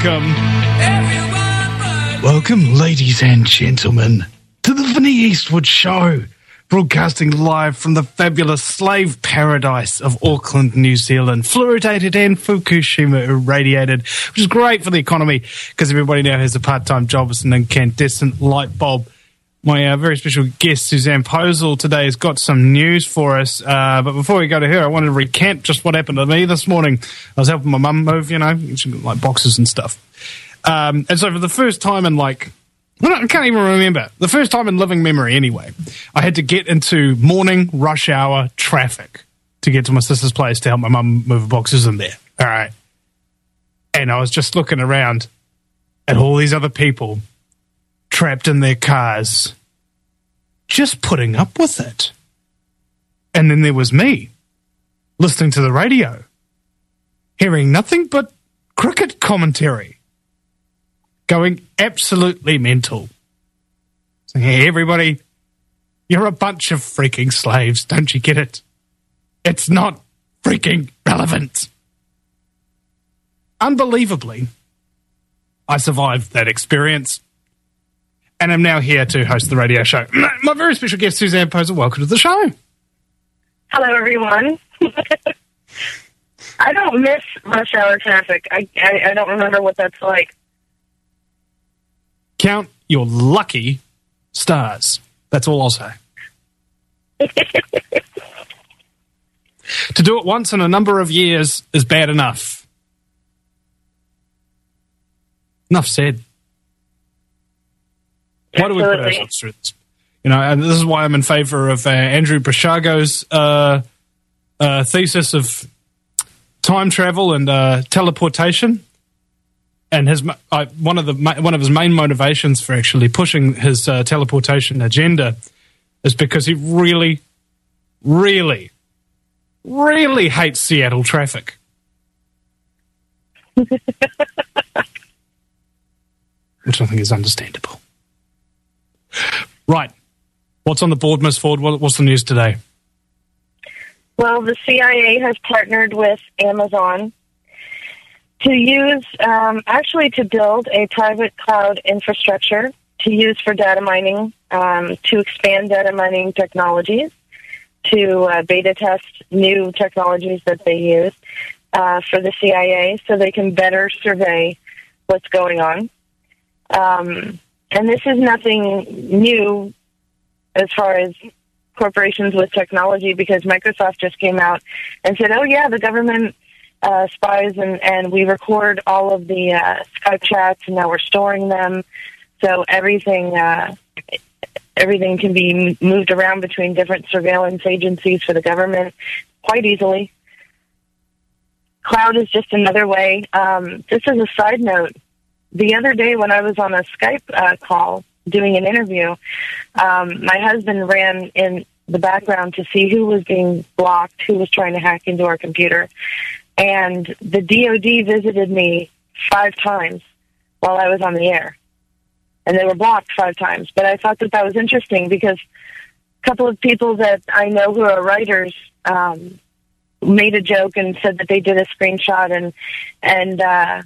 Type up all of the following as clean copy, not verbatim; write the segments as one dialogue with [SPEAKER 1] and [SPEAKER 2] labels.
[SPEAKER 1] Welcome, ladies and gentlemen, to the Vinnie Eastwood Show, broadcasting live from the fabulous slave paradise of Auckland, New Zealand, fluoridated and Fukushima irradiated, which is great for the economy because everybody now has a part-time job as an incandescent light bulb. My very special guest, Suzanne Posel, today has got some news for us. But before we go to her, I wanted to recant just what happened to me this morning. I was helping my mum move, she got, like, boxes and stuff. And so for the first time in, I can't even remember. The first time in living memory, anyway, I had to get into morning rush hour traffic to get to my sister's place to help my mum move boxes in there. All right. And I was just looking around at all these other people trapped in their cars, just putting up with it. And then there was me, listening to the radio, hearing nothing but cricket commentary, going absolutely mental. Saying, hey, everybody, you're a bunch of freaking slaves, don't you get it? It's not freaking relevant. Unbelievably, I survived that experience, and I'm now here to host the radio show. My very special guest, Suzanne Posel, welcome to the show.
[SPEAKER 2] Hello, everyone. I don't miss rush hour traffic. I don't remember what that's like.
[SPEAKER 1] Count your lucky stars. That's all I'll say. To do it once in a number of years is bad enough. Enough said. Why do we put ourselves through this? And this is why I'm in favour of Andrew Basiago's thesis of time travel and teleportation. And his one of his main motivations for actually pushing his teleportation agenda is because he really, really, really hates Seattle traffic. Which I think is understandable. Right. What's on the board, Ms. Ford? What's the news today?
[SPEAKER 2] Well, the CIA has partnered with Amazon to use, to build a private cloud infrastructure to use for data mining, to expand data mining technologies, to beta test new technologies that they use for the CIA so they can better survey what's going on. And this is nothing new as far as corporations with technology, because Microsoft just came out and said, oh, yeah, the government spies, and we record all of the Skype chats, and now we're storing them. So everything can be moved around between different surveillance agencies for the government quite easily. Cloud is just another way. Just as a side note, the other day when I was on a Skype call doing an interview, my husband ran in the background to see who was being blocked, who was trying to hack into our computer. And the DOD visited me 5 times while I was on the air. And they were blocked 5 times. But I thought that was interesting because a couple of people that I know who are writers made a joke and said that they did a screenshot and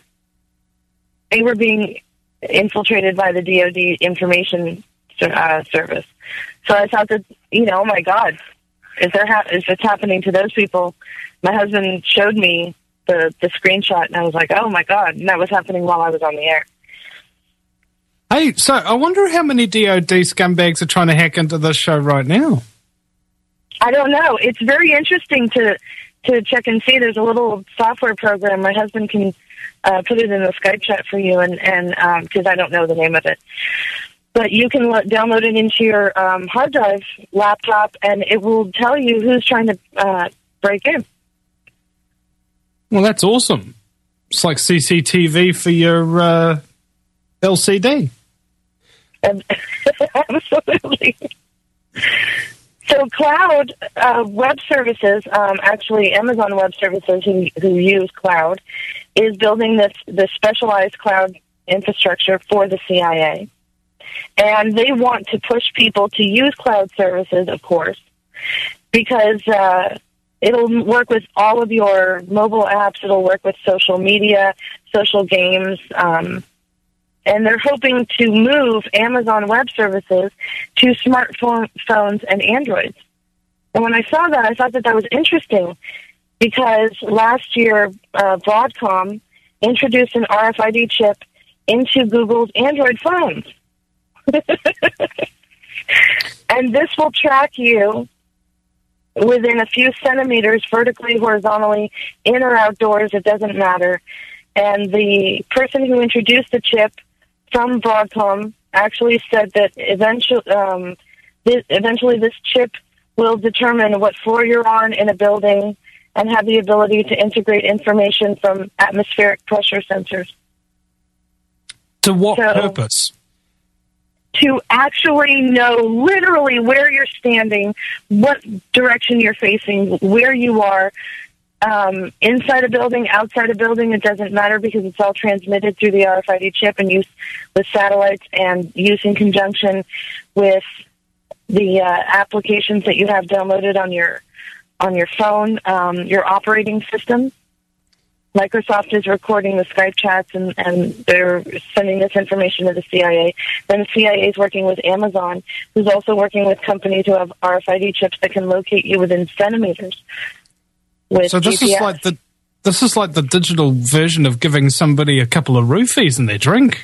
[SPEAKER 2] they were being infiltrated by the DOD information service. So I thought that, oh my God, is this happening to those people? My husband showed me the screenshot, and I was like, oh, my God. And that was happening while I was on the air.
[SPEAKER 1] Hey, so I wonder how many DOD scumbags are trying to hack into this show right now.
[SPEAKER 2] I don't know. It's very interesting to check and see. There's a little software program. My husband can put it in the Skype chat for you, and because I don't know the name of it. But you can download it into your hard drive laptop, and it will tell you who's trying to break in.
[SPEAKER 1] Well, that's awesome. It's like CCTV for your LCD.
[SPEAKER 2] Absolutely. So cloud web services, actually Amazon Web Services, who use cloud, is building this specialized cloud infrastructure for the CIA. And they want to push people to use cloud services, of course, because It'll work with all of your mobile apps. It'll work with social media, social games, and they're hoping to move Amazon Web Services to smartphones and Androids. And when I saw that, I thought that was interesting because last year, Broadcom introduced an RFID chip into Google's Android phones. And this will track you within a few centimeters, vertically, horizontally, in or outdoors, it doesn't matter. And the person who introduced the chip from Broadcom actually said that eventually this chip will determine what floor you're on in a building and have the ability to integrate information from atmospheric pressure sensors.
[SPEAKER 1] To what purpose?
[SPEAKER 2] To actually know literally where you're standing, what direction you're facing, where you are, inside a building, outside a building, it doesn't matter because it's all transmitted through the RFID chip and used with satellites and used in conjunction with the applications that you have downloaded on your phone, your operating system. Microsoft is recording the Skype chats and they're sending this information to the CIA. Then the CIA is working with Amazon, who's also working with companies who have RFID chips that can locate you within centimeters. So
[SPEAKER 1] this
[SPEAKER 2] GPS.
[SPEAKER 1] is like the digital version of giving somebody a couple of roofies in their drink.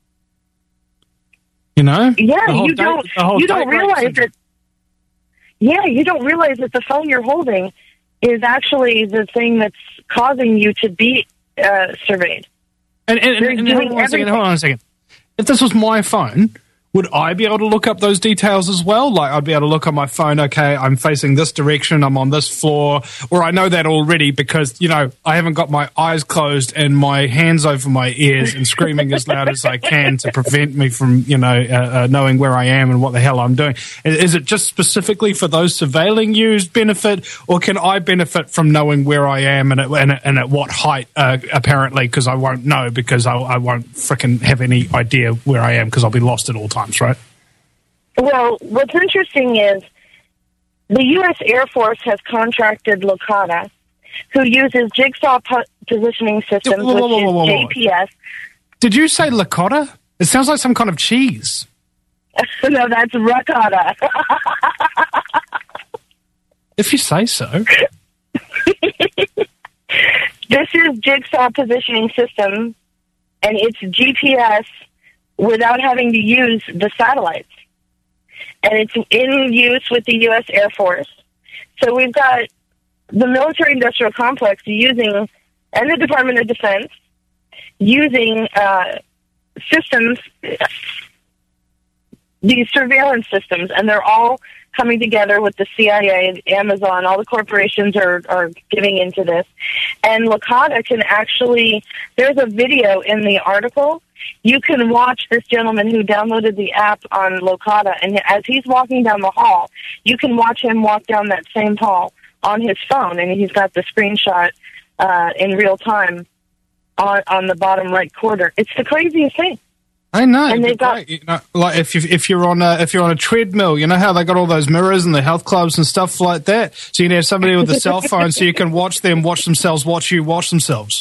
[SPEAKER 1] You know?
[SPEAKER 2] Yeah, you don't realize that. Yeah, you don't realize that the phone you're holding is actually the thing that's causing you to be surveyed.
[SPEAKER 1] And hold on a second. If this was my phone, would I be able to look up those details as well? Like, I'd be able to look on my phone, okay, I'm facing this direction, I'm on this floor, or I know that already because, you know, I haven't got my eyes closed and my hands over my ears and screaming as loud as I can to prevent me from, you know, knowing where I am and what the hell I'm doing. Is it just specifically for those surveilling you's benefit, or can I benefit from knowing where I am and at what height, apparently, because I won't know because I won't frickin' have any idea where I am because I'll be lost at all times. Right?
[SPEAKER 2] Well, what's interesting is the U.S. Air Force has contracted Locata, who uses jigsaw positioning systems, which is JPS.
[SPEAKER 1] Did you say Locata? It sounds like some kind of cheese.
[SPEAKER 2] No, that's ricotta.
[SPEAKER 1] If you say so.
[SPEAKER 2] This is jigsaw positioning system, and it's GPS without having to use the satellites. And it's in use with the U.S. Air Force. So we've got the military-industrial complex using, and the Department of Defense, using systems, these surveillance systems, and they're all coming together with the CIA, Amazon, all the corporations are getting into this. And Locata can actually, there's a video in the article. You can watch this gentleman who downloaded the app on Locata, and as he's walking down the hall, you can watch him walk down that same hall on his phone, and he's got the screenshot in real time on the bottom right corner. It's the craziest thing.
[SPEAKER 1] I know,
[SPEAKER 2] and they've got,
[SPEAKER 1] you know, like if you're on a treadmill, you know how they got all those mirrors in the health clubs and stuff like that. So you can have somebody with a cell phone, so you can watch them, watch themselves, watch you, watch themselves.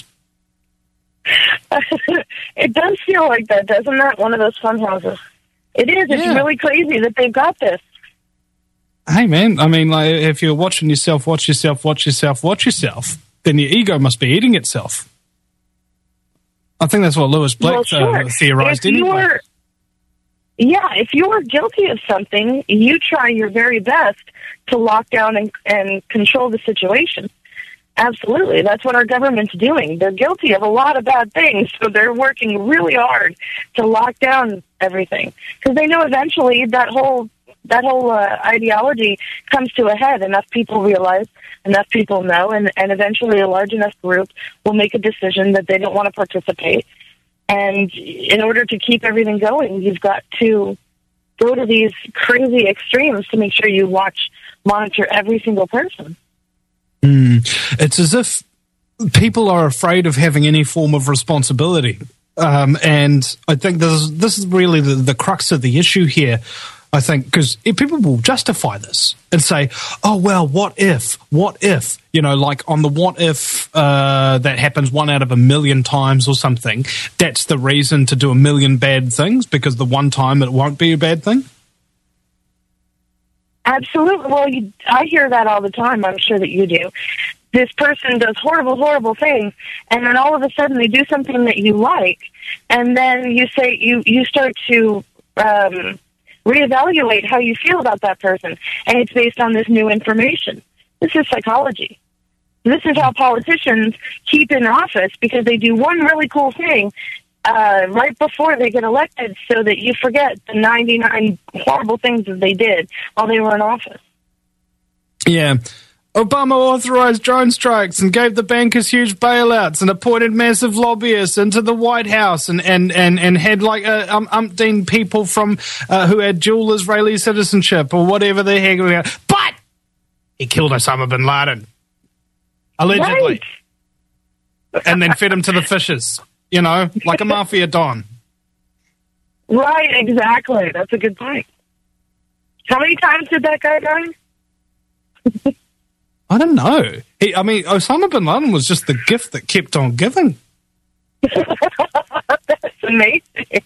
[SPEAKER 2] It does feel like that, doesn't that? One of those fun houses. It is. It's really crazy that they've got this.
[SPEAKER 1] Hey, man. I mean, like, if you're watching yourself, watch yourself, watch yourself, watch yourself, then your ego must be eating itself. I think that's what Lewis Black theorized anyway.
[SPEAKER 2] If you're guilty of something, you try your very best to lock down and control the situation. Absolutely. That's what our government's doing. They're guilty of a lot of bad things, so they're working really hard to lock down everything. Because they know eventually that whole ideology comes to a head. Enough people realize, enough people know, and eventually a large enough group will make a decision that they don't want to participate. And in order to keep everything going, you've got to go to these crazy extremes to make sure you monitor every single person.
[SPEAKER 1] It's as if people are afraid of having any form of responsibility. And I think this is really the crux of the issue here. I think, because people will justify this and say, oh, well, what if, like on the what if that happens 1 out of 1,000,000 times or something, that's the reason to do 1,000,000 bad things, because the one time it won't be a bad thing?
[SPEAKER 2] Absolutely. Well, I hear that all the time. I'm sure that you do. This person does horrible, horrible things, and then all of a sudden they do something that you like, and then you say you start to reevaluate how you feel about that person, and it's based on this new information. This is psychology. This is how politicians keep in office, because they do one really cool thing right before they get elected, so that you forget the 99 horrible things that they did while they were in office.
[SPEAKER 1] Yeah. Obama authorized drone strikes and gave the bankers huge bailouts and appointed massive lobbyists into the White House and had like umpteen people from who had dual Israeli citizenship or whatever the heck. But he killed Osama bin Laden, allegedly, right. And then fed him to the fishes, like a mafia don.
[SPEAKER 2] Right, exactly. That's a good point. How many times did that guy die?
[SPEAKER 1] I don't know. Osama bin Laden was just the gift that kept on giving.
[SPEAKER 2] That's amazing.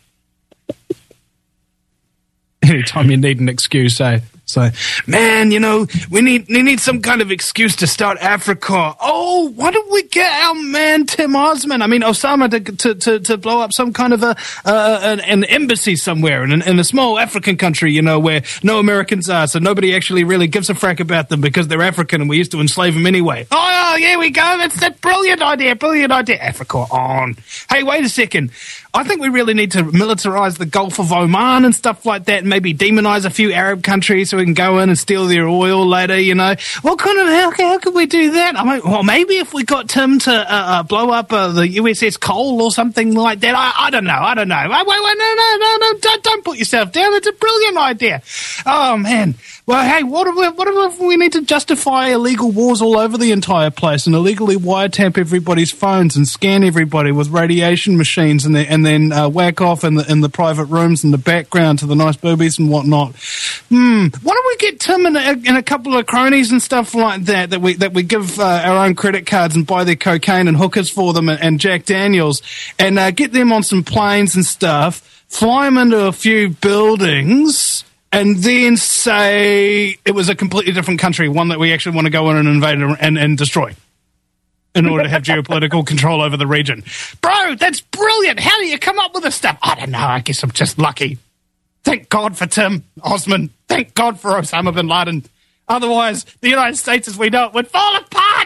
[SPEAKER 1] Anytime you need an excuse, So, man, we need some kind of excuse to start Africa. Oh, why don't we get our man Tim Osman? Osama to blow up some kind of an embassy somewhere in a small African country, where no Americans are, so nobody actually really gives a frack about them because they're African and we used to enslave them anyway. Oh, here we go. That's a brilliant idea. Africa on. Hey, wait a second. I think we really need to militarize the Gulf of Oman and stuff like that, and maybe demonize a few Arab countries so we can go in and steal their oil later, What kind of, how could we do that? Well, maybe if we got Tim to blow up the USS Cole or something like that. I don't know. Wait, no, don't put yourself down. It's a brilliant idea. Oh, man. Well, hey, what if we need to justify illegal wars all over the entire place and illegally wiretap everybody's phones and scan everybody with radiation machines and then whack off in the private rooms in the background to the nice boobies and whatnot? Why don't we get Tim and a couple of cronies and stuff like that we give our own credit cards and buy their cocaine and hookers for them and Jack Daniels and get them on some planes and stuff, fly them into a few buildings, and then say it was a completely different country, one that we actually want to go in and invade and destroy in order to have geopolitical control over the region. Bro, that's brilliant. How do you come up with this stuff? I don't know. I guess I'm just lucky. Thank God for Tim Osman. Thank God for Osama bin Laden. Otherwise, the United States as we know it would fall apart.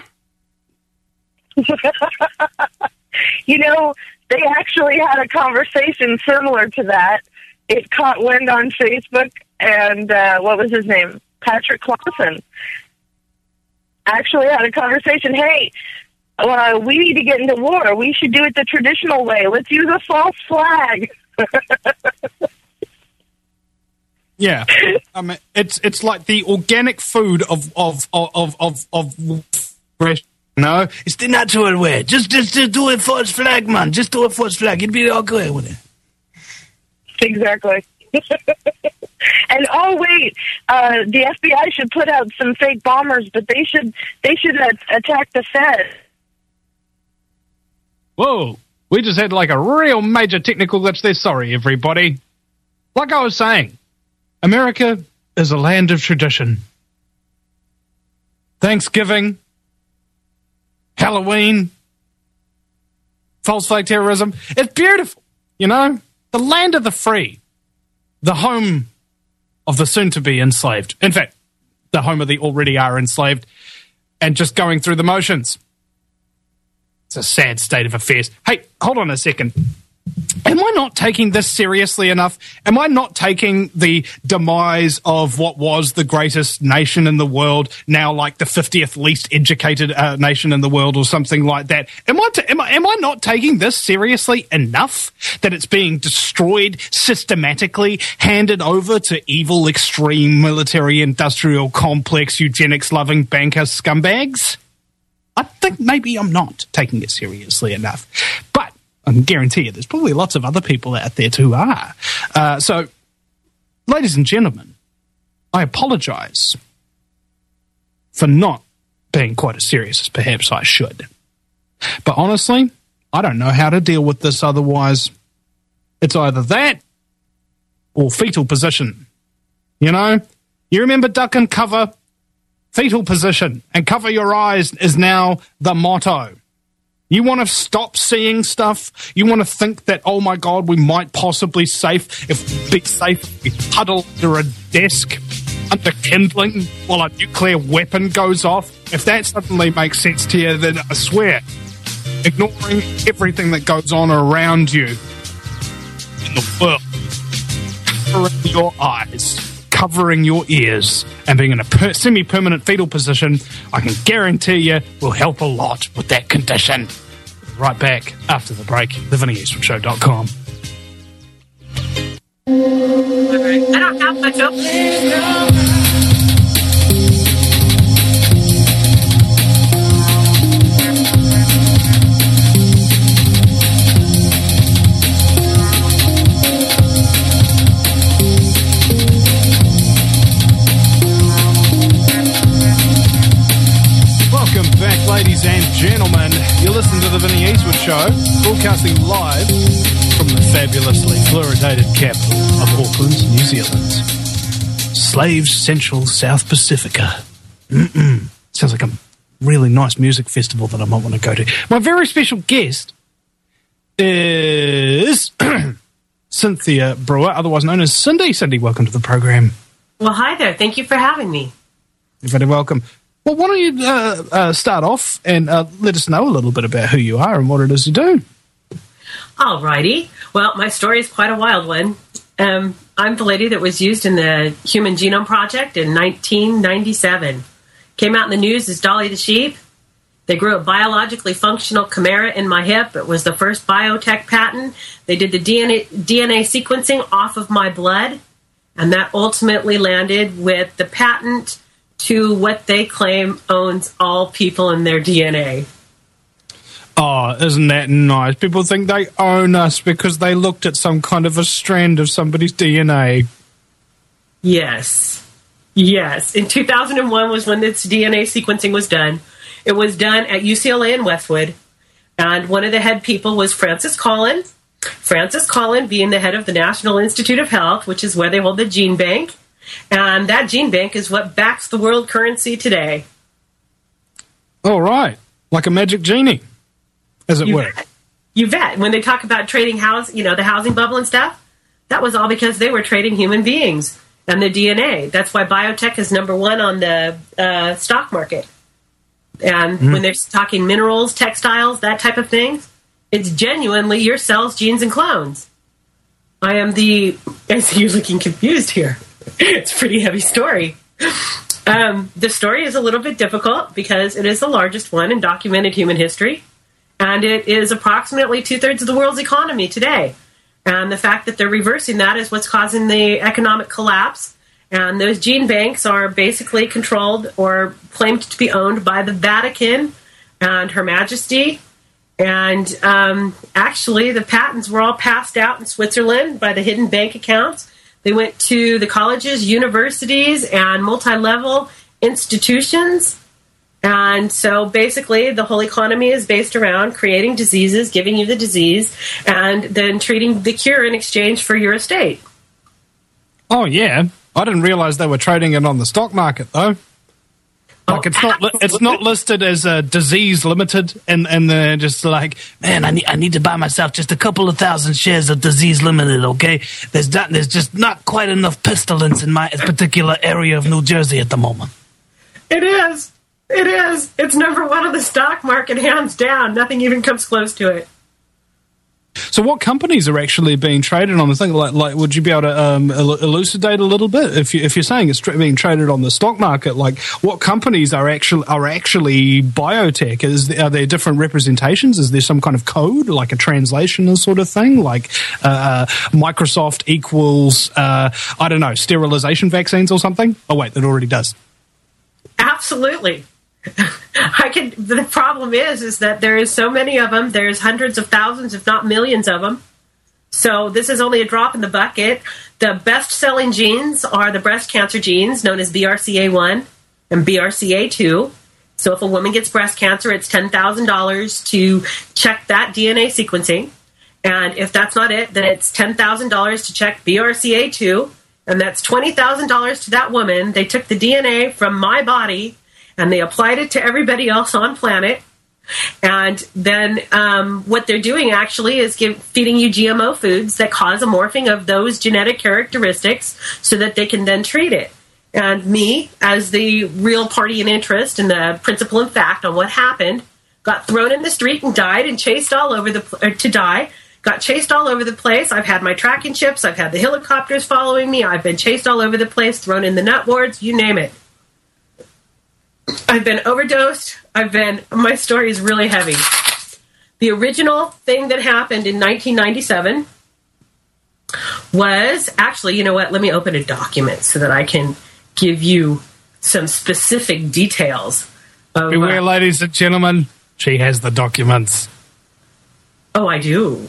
[SPEAKER 2] They actually had a conversation similar to that. It caught wind on Facebook, and what was his name? Patrick Clausen actually had a conversation. Hey, we need to get into war. We should do it the traditional way. Let's use a false flag.
[SPEAKER 1] Yeah, it's like the organic food of no, it's the natural way. Just do a false flag, man. Just do a false flag. You'd be all good with it.
[SPEAKER 2] Exactly. And wait, the FBI should put out some fake bombers, but they should attack the Fed.
[SPEAKER 1] Whoa, we just had like a real major technical glitch there. Sorry, everybody. Like I was saying, America is a land of tradition. Thanksgiving, Halloween, false flag terrorism. It's beautiful, the land of the free, the home of the soon-to-be enslaved. In fact, the home of the already are enslaved and just going through the motions. It's a sad state of affairs. Hey, hold on a second. Am I not taking this seriously enough? Am I not taking the demise of what was the greatest nation in the world, now like the 50th least educated nation in the world or something like that? Am I not taking this seriously enough that it's being destroyed systematically, handed over to evil, extreme military industrial complex, eugenics-loving banker scumbags? I think maybe I'm not taking it seriously enough. But I can guarantee you there's probably lots of other people out there who are. So ladies and gentlemen, I apologize for not being quite as serious as perhaps I should. But honestly, I don't know how to deal with this otherwise. It's either that or fetal position. You know? You remember duck and cover? Fetal position and cover your eyes is now the motto. You want to stop seeing stuff? You want to think that, oh my God, we might possibly be safe if we huddle under a desk under kindling while a nuclear weapon goes off? If that suddenly makes sense to you, then I swear, ignoring everything that goes on around you in the world, covering your eyes, covering your ears, and being in a semi-permanent fetal position, I can guarantee you will help a lot with that condition. Right back after the break, thevinnieeastwoodshow.com.
[SPEAKER 3] I don't have much opening.
[SPEAKER 1] Welcome back, ladies and gentlemen. You listen to the Vinnie Eastwood Show, broadcasting live from the fabulously fluoridated capital of Auckland, New Zealand. Slaves Central South Pacifica. Sounds like a really nice music festival that I might want to go to. My very special guest is Cynthia Brewer, otherwise known as Cindy. Cindy, welcome to the program.
[SPEAKER 3] Well, hi there. Thank you for having me.
[SPEAKER 1] You're very welcome. Well, why don't you start off and let us know a little bit about who you are and what it is you do.
[SPEAKER 3] All righty. Well, my story is quite a wild one. I'm the lady that was used in the Human Genome Project in 1997. Came out in the news as Dolly the Sheep. They grew a biologically functional chimera in my hip. It was the first biotech patent. They did the DNA sequencing off of my blood, and that ultimately landed with the patent to what they claim owns all people in their DNA.
[SPEAKER 1] Oh, isn't that nice? People think they own us because they looked at some kind of a strand of somebody's DNA.
[SPEAKER 3] Yes. Yes. In 2001 was when this DNA sequencing was done. It was done at UCLA in Westwood, and one of the head people was Francis Collin. Francis Collin being the head of the National Institute of Health, which is where they hold the gene bank. And that gene bank is what backs the world currency today.
[SPEAKER 1] All right. Like a magic genie, as it were.
[SPEAKER 3] You bet. When they talk about trading the housing bubble and stuff, that was all because they were trading human beings and the DNA. That's why biotech is number one on the stock market. And when they're talking minerals, textiles, that type of thing, it's genuinely your cells, genes, and clones. I see you're looking confused here. It's a pretty heavy story. The story is a little bit difficult because it is the largest one in documented human history, and it is approximately 2/3 of the world's economy today. And the fact that they're reversing that is what's causing the economic collapse. And those gene banks are basically controlled or claimed to be owned by the Vatican and Her Majesty. And actually, the patents were all passed out in Switzerland by the hidden bank accounts. They went to the colleges, universities, and multi-level institutions. And so basically the whole economy is based around creating diseases, giving you the disease, and then treating the cure in exchange for your estate.
[SPEAKER 1] Oh, yeah. I didn't realize they were trading it on the stock market, though. Like, it's not listed as a disease limited, and they're just like, man, I need to buy myself just a couple of thousand shares of disease limited, okay? There's just not quite enough pestilence in my particular area of New Jersey at the moment.
[SPEAKER 3] It is. It's number one on the stock market, hands down. Nothing even comes close to it.
[SPEAKER 1] So what companies are actually being traded on the thing? Like, would you be able to elucidate a little bit? If you're saying it's being traded on the stock market, like what companies are actually biotech? Are there different representations? Is there some kind of code, like a translation and sort of thing? Like Microsoft equals, I don't know, sterilization vaccines or something? Oh, wait, that already does.
[SPEAKER 3] Absolutely. The problem is that there is so many of them. There's hundreds of thousands, if not millions of them. So this is only a drop in the bucket. The best-selling genes are the breast cancer genes, known as BRCA1 and BRCA2. So if a woman gets breast cancer, it's $10,000 to check that DNA sequencing. And if that's not it, then it's $10,000 to check BRCA2. And that's $20,000 to that woman. They took the DNA from my body and they applied it to everybody else on planet. And then what they're doing actually is feeding you GMO foods that cause a morphing of those genetic characteristics so that they can then treat it. And me, as the real party in interest and the principal in fact on what happened, got thrown in the street and died and chased all over got chased all over the place. I've had my tracking chips. I've had the helicopters following me. I've been chased all over the place, thrown in the nut wards, you name it. I've been overdosed. My story is really heavy. The original thing that happened in 1997 was, actually, you know what? Let me open a document so that I can give you some specific details.
[SPEAKER 1] Beware, ladies and gentlemen, she has the documents.
[SPEAKER 3] Oh, I do.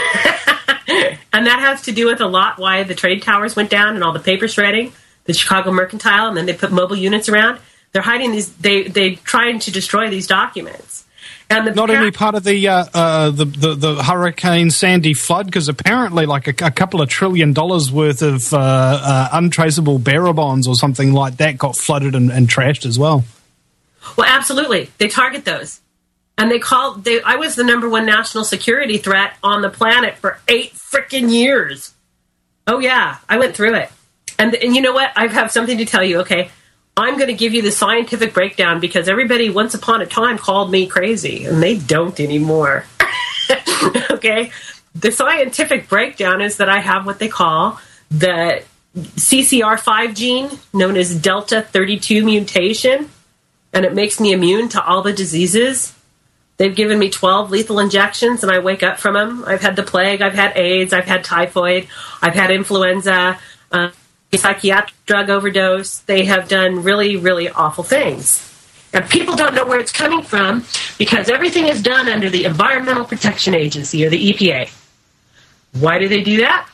[SPEAKER 3] And that has to do with a lot why the trade towers went down and all the paper shredding, the Chicago Mercantile, and then they put mobile units around. They're hiding these. They trying to destroy these documents. And
[SPEAKER 1] not any part of the Hurricane Sandy flood, because apparently like a couple of $1 trillion worth of untraceable bearer bonds or something like that got flooded and trashed as well.
[SPEAKER 3] Well, absolutely, they target those. And I was the number one national security threat on the planet for 8 freaking years. Oh, yeah, I went through it. And you know what? I have something to tell you, okay? I'm going to give you the scientific breakdown because everybody once upon a time called me crazy, and they don't anymore. Okay? The scientific breakdown is that I have what they call the CCR5 gene, known as Delta 32 mutation, and it makes me immune to all the diseases. They've given me 12 lethal injections, and I wake up from them. I've had the plague, I've had AIDS, I've had typhoid, I've had influenza, psychiatric drug overdose. They have done really, really awful things. And people don't know where it's coming from because everything is done under the Environmental Protection Agency, or the EPA. Why do they do that?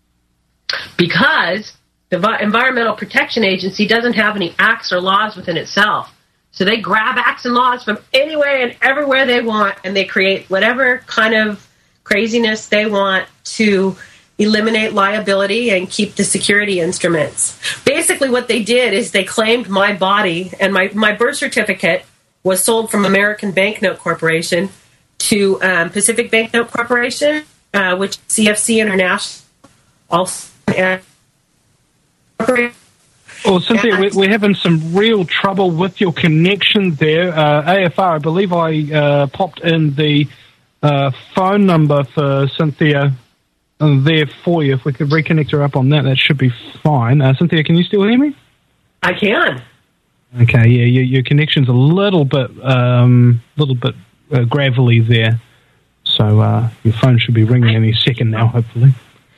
[SPEAKER 3] Because the Environmental Protection Agency doesn't have any acts or laws within itself. So they grab acts and laws from anywhere and everywhere they want, and they create whatever kind of craziness they want to eliminate liability and keep the security instruments. Basically what they did is they claimed my body, and my birth certificate was sold from American Banknote Corporation to Pacific Banknote Corporation, which is CFC International. Also,
[SPEAKER 1] well, Cynthia, we're having some real trouble with your connection there. AFR, I believe I popped in the phone number for Cynthia there for you. If we could reconnect her up on that, that should be fine. Cynthia, can you still hear me?
[SPEAKER 3] I can.
[SPEAKER 1] Okay, yeah, your connection's a little bit gravelly there. So your phone should be ringing any second now, hopefully.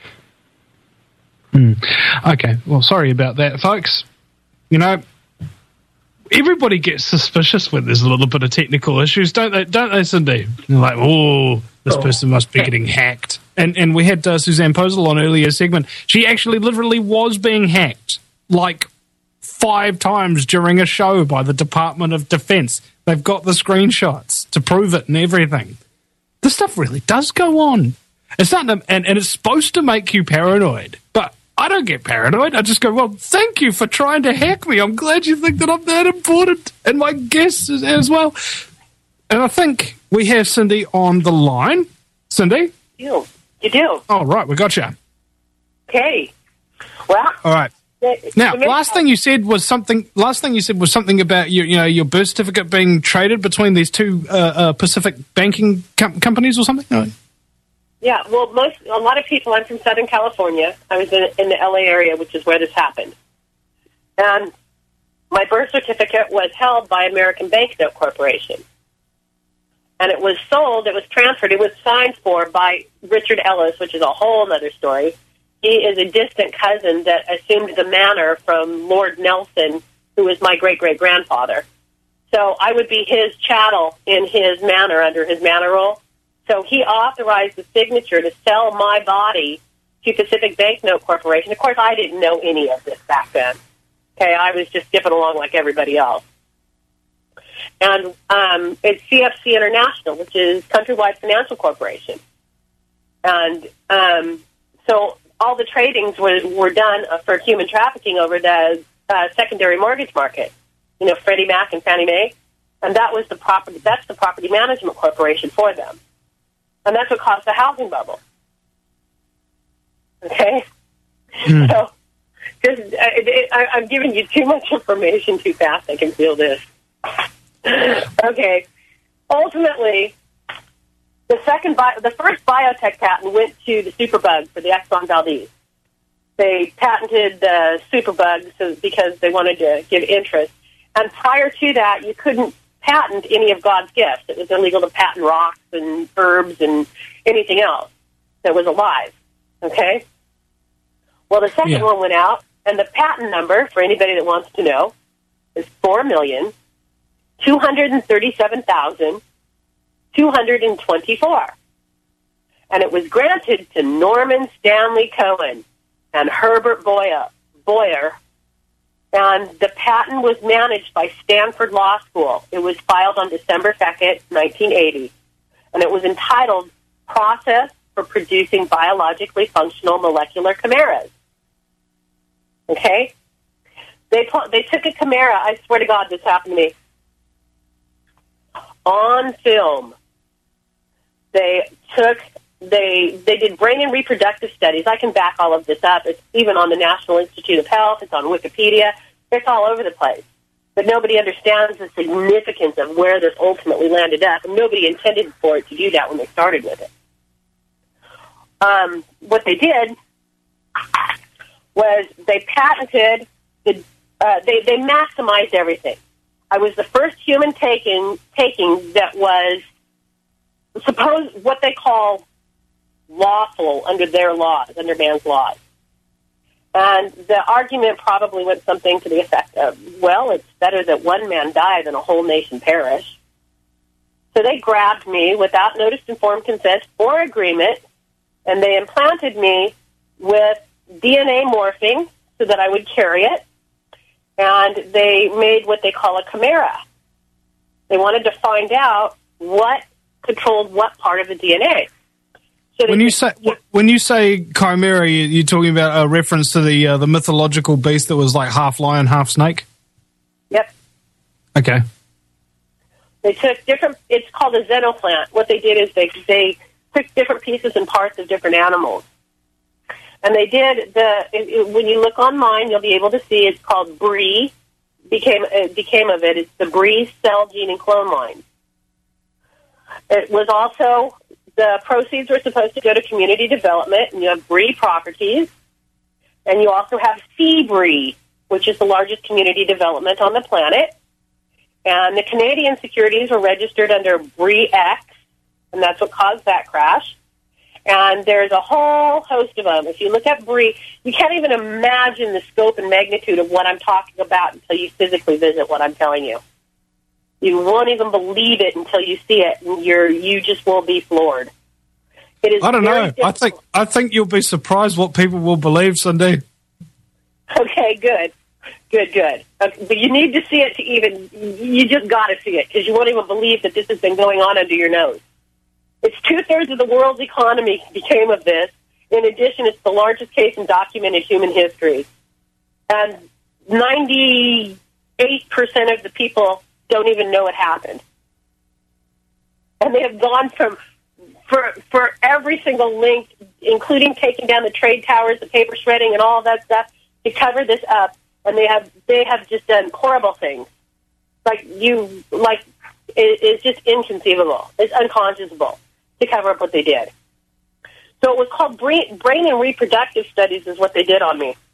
[SPEAKER 1] Okay, well, sorry about that, folks. You know, everybody gets suspicious when there's a little bit of technical issues, don't they, Cindy? You're like, oh, this person must be getting hacked. And we had Suzanne Posel on earlier segment. She actually literally was being hacked, like 5 times during a show by the Department of Defense. They've got the screenshots to prove it and everything. This stuff really does go on. It's not, and it's supposed to make you paranoid, but I don't get paranoid. I just go, well, thank you for trying to hack me. I'm glad you think that I'm that important, and my guests as well. And I think we have Cindy on the line. Cindy?
[SPEAKER 4] You do.
[SPEAKER 1] Oh, right, we got you.
[SPEAKER 4] Okay. Well.
[SPEAKER 1] All right. Now, last thing you said was something about your birth certificate being traded between these two Pacific banking companies or something. No.
[SPEAKER 4] Yeah, well, a lot of people. I'm from Southern California. I was in the LA area, which is where this happened. And my birth certificate was held by American Banknote Corporation, and it was sold. It was transferred. It was signed for by Richard Ellis, which is a whole other story. He is a distant cousin that assumed the manor from Lord Nelson, who was my great-great-grandfather. So I would be his chattel in his manor under his manor role. So he authorized the signature to sell my body to Pacific Banknote Corporation. Of course, I didn't know any of this back then. Okay, I was just skipping along like everybody else. And it's CFC International, which is Countrywide Financial Corporation. And so all the tradings were done for human trafficking over the secondary mortgage market. You know, Freddie Mac and Fannie Mae. And that was that's the property management corporation for them. And that's what caused the housing bubble. Okay? So, I'm giving you too much information too fast. I can feel this. Okay. Ultimately, the first biotech patent went to the superbug for the Exxon Valdez. They patented the superbug because they wanted to give interest. And prior to that, you couldn't patent any of God's gifts. It was illegal to patent rocks and herbs and anything else that was alive. Okay? Well, the second one went out, and the patent number, for anybody that wants to know, is 4,237,224. And it was granted to Norman Stanley Cohen and Herbert Boyer. And the patent was managed by Stanford Law School. It was filed on December 2nd, 1980. And it was entitled Process for Producing Biologically Functional Molecular Chimeras. Okay? They took a chimera. I swear to God, this happened to me. On film, they did brain and reproductive studies. I can back all of this up. It's even on the National Institute of Health. It's on Wikipedia. It's all over the place. But nobody understands the significance of where this ultimately landed up, and nobody intended for it to do that when they started with it. What they did was they patented they maximized everything. I was the first human taking that was what they call lawful under their laws, under man's laws. And the argument probably went something to the effect of, well, it's better that one man die than a whole nation perish. So they grabbed me without notice, informed consent, or agreement, and they implanted me with DNA morphing so that I would carry it. And they made what they call a chimera. They wanted to find out what controlled what part of the DNA. So when
[SPEAKER 1] you say chimera, you're talking about a reference to the mythological beast that was like half lion, half snake?
[SPEAKER 4] Yep.
[SPEAKER 1] Okay.
[SPEAKER 4] They took different. It's called a xenoplant. What they did is they took different pieces and parts of different animals. And they did when you look online, you'll be able to see it's called BRIE. Became of it. It's the BRIE cell, gene, and clone line. It was also, the proceeds were supposed to go to community development, and you have BRIE properties, and you also have CBRIE, which is the largest community development on the planet. And the Canadian securities were registered under BRIE-X, and that's what caused that crash. And there's a whole host of them. If you look at BRIE, you can't even imagine the scope and magnitude of what I'm talking about until you physically visit what I'm telling you. You won't even believe it until you see it, and you just will be floored. It is.
[SPEAKER 1] I don't know.
[SPEAKER 4] Difficult.
[SPEAKER 1] I think you'll be surprised what people will believe, Cindy.
[SPEAKER 4] Okay, good. Okay, but you need to see it to even. You just got to see it because you won't even believe that this has been going on under your nose. It's 2/3 of the world's economy became of this. In addition, it's the largest case in documented human history. And 98% of the people don't even know it happened. And they have gone for every single link, including taking down the trade towers, the paper shredding, and all of that stuff, to cover this up. And they have just done horrible things. It's just inconceivable. It's unconscionable to cover up what they did. So it was called brain and reproductive studies is what they did on me.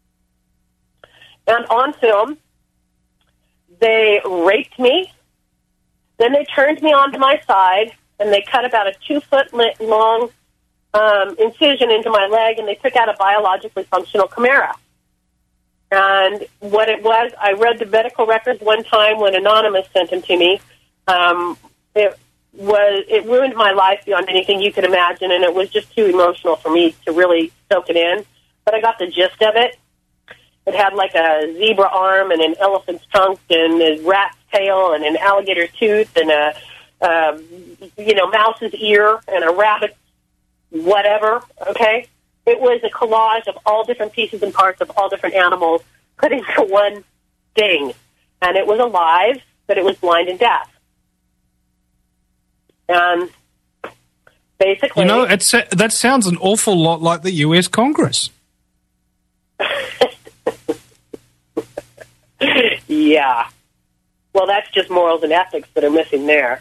[SPEAKER 4] And on film, they raped me. Then they turned me onto my side, and they cut about a 2-foot long incision into my leg, and they took out a biologically functional chimera. And what it was, I read the medical records one time when Anonymous sent them to me. it ruined my life beyond anything you could imagine, and it was just too emotional for me to really soak it in. But I got the gist of it. It had like a zebra arm and an elephant's trunk and a rat's tail and an alligator tooth and a mouse's ear and a rabbit's whatever, okay? It was a collage of all different pieces and parts of all different animals put into one thing. And it was alive, but it was blind and deaf. And basically...
[SPEAKER 1] that sounds an awful lot like the U.S. Congress.
[SPEAKER 4] Yeah. Well, that's just morals and ethics that are missing there.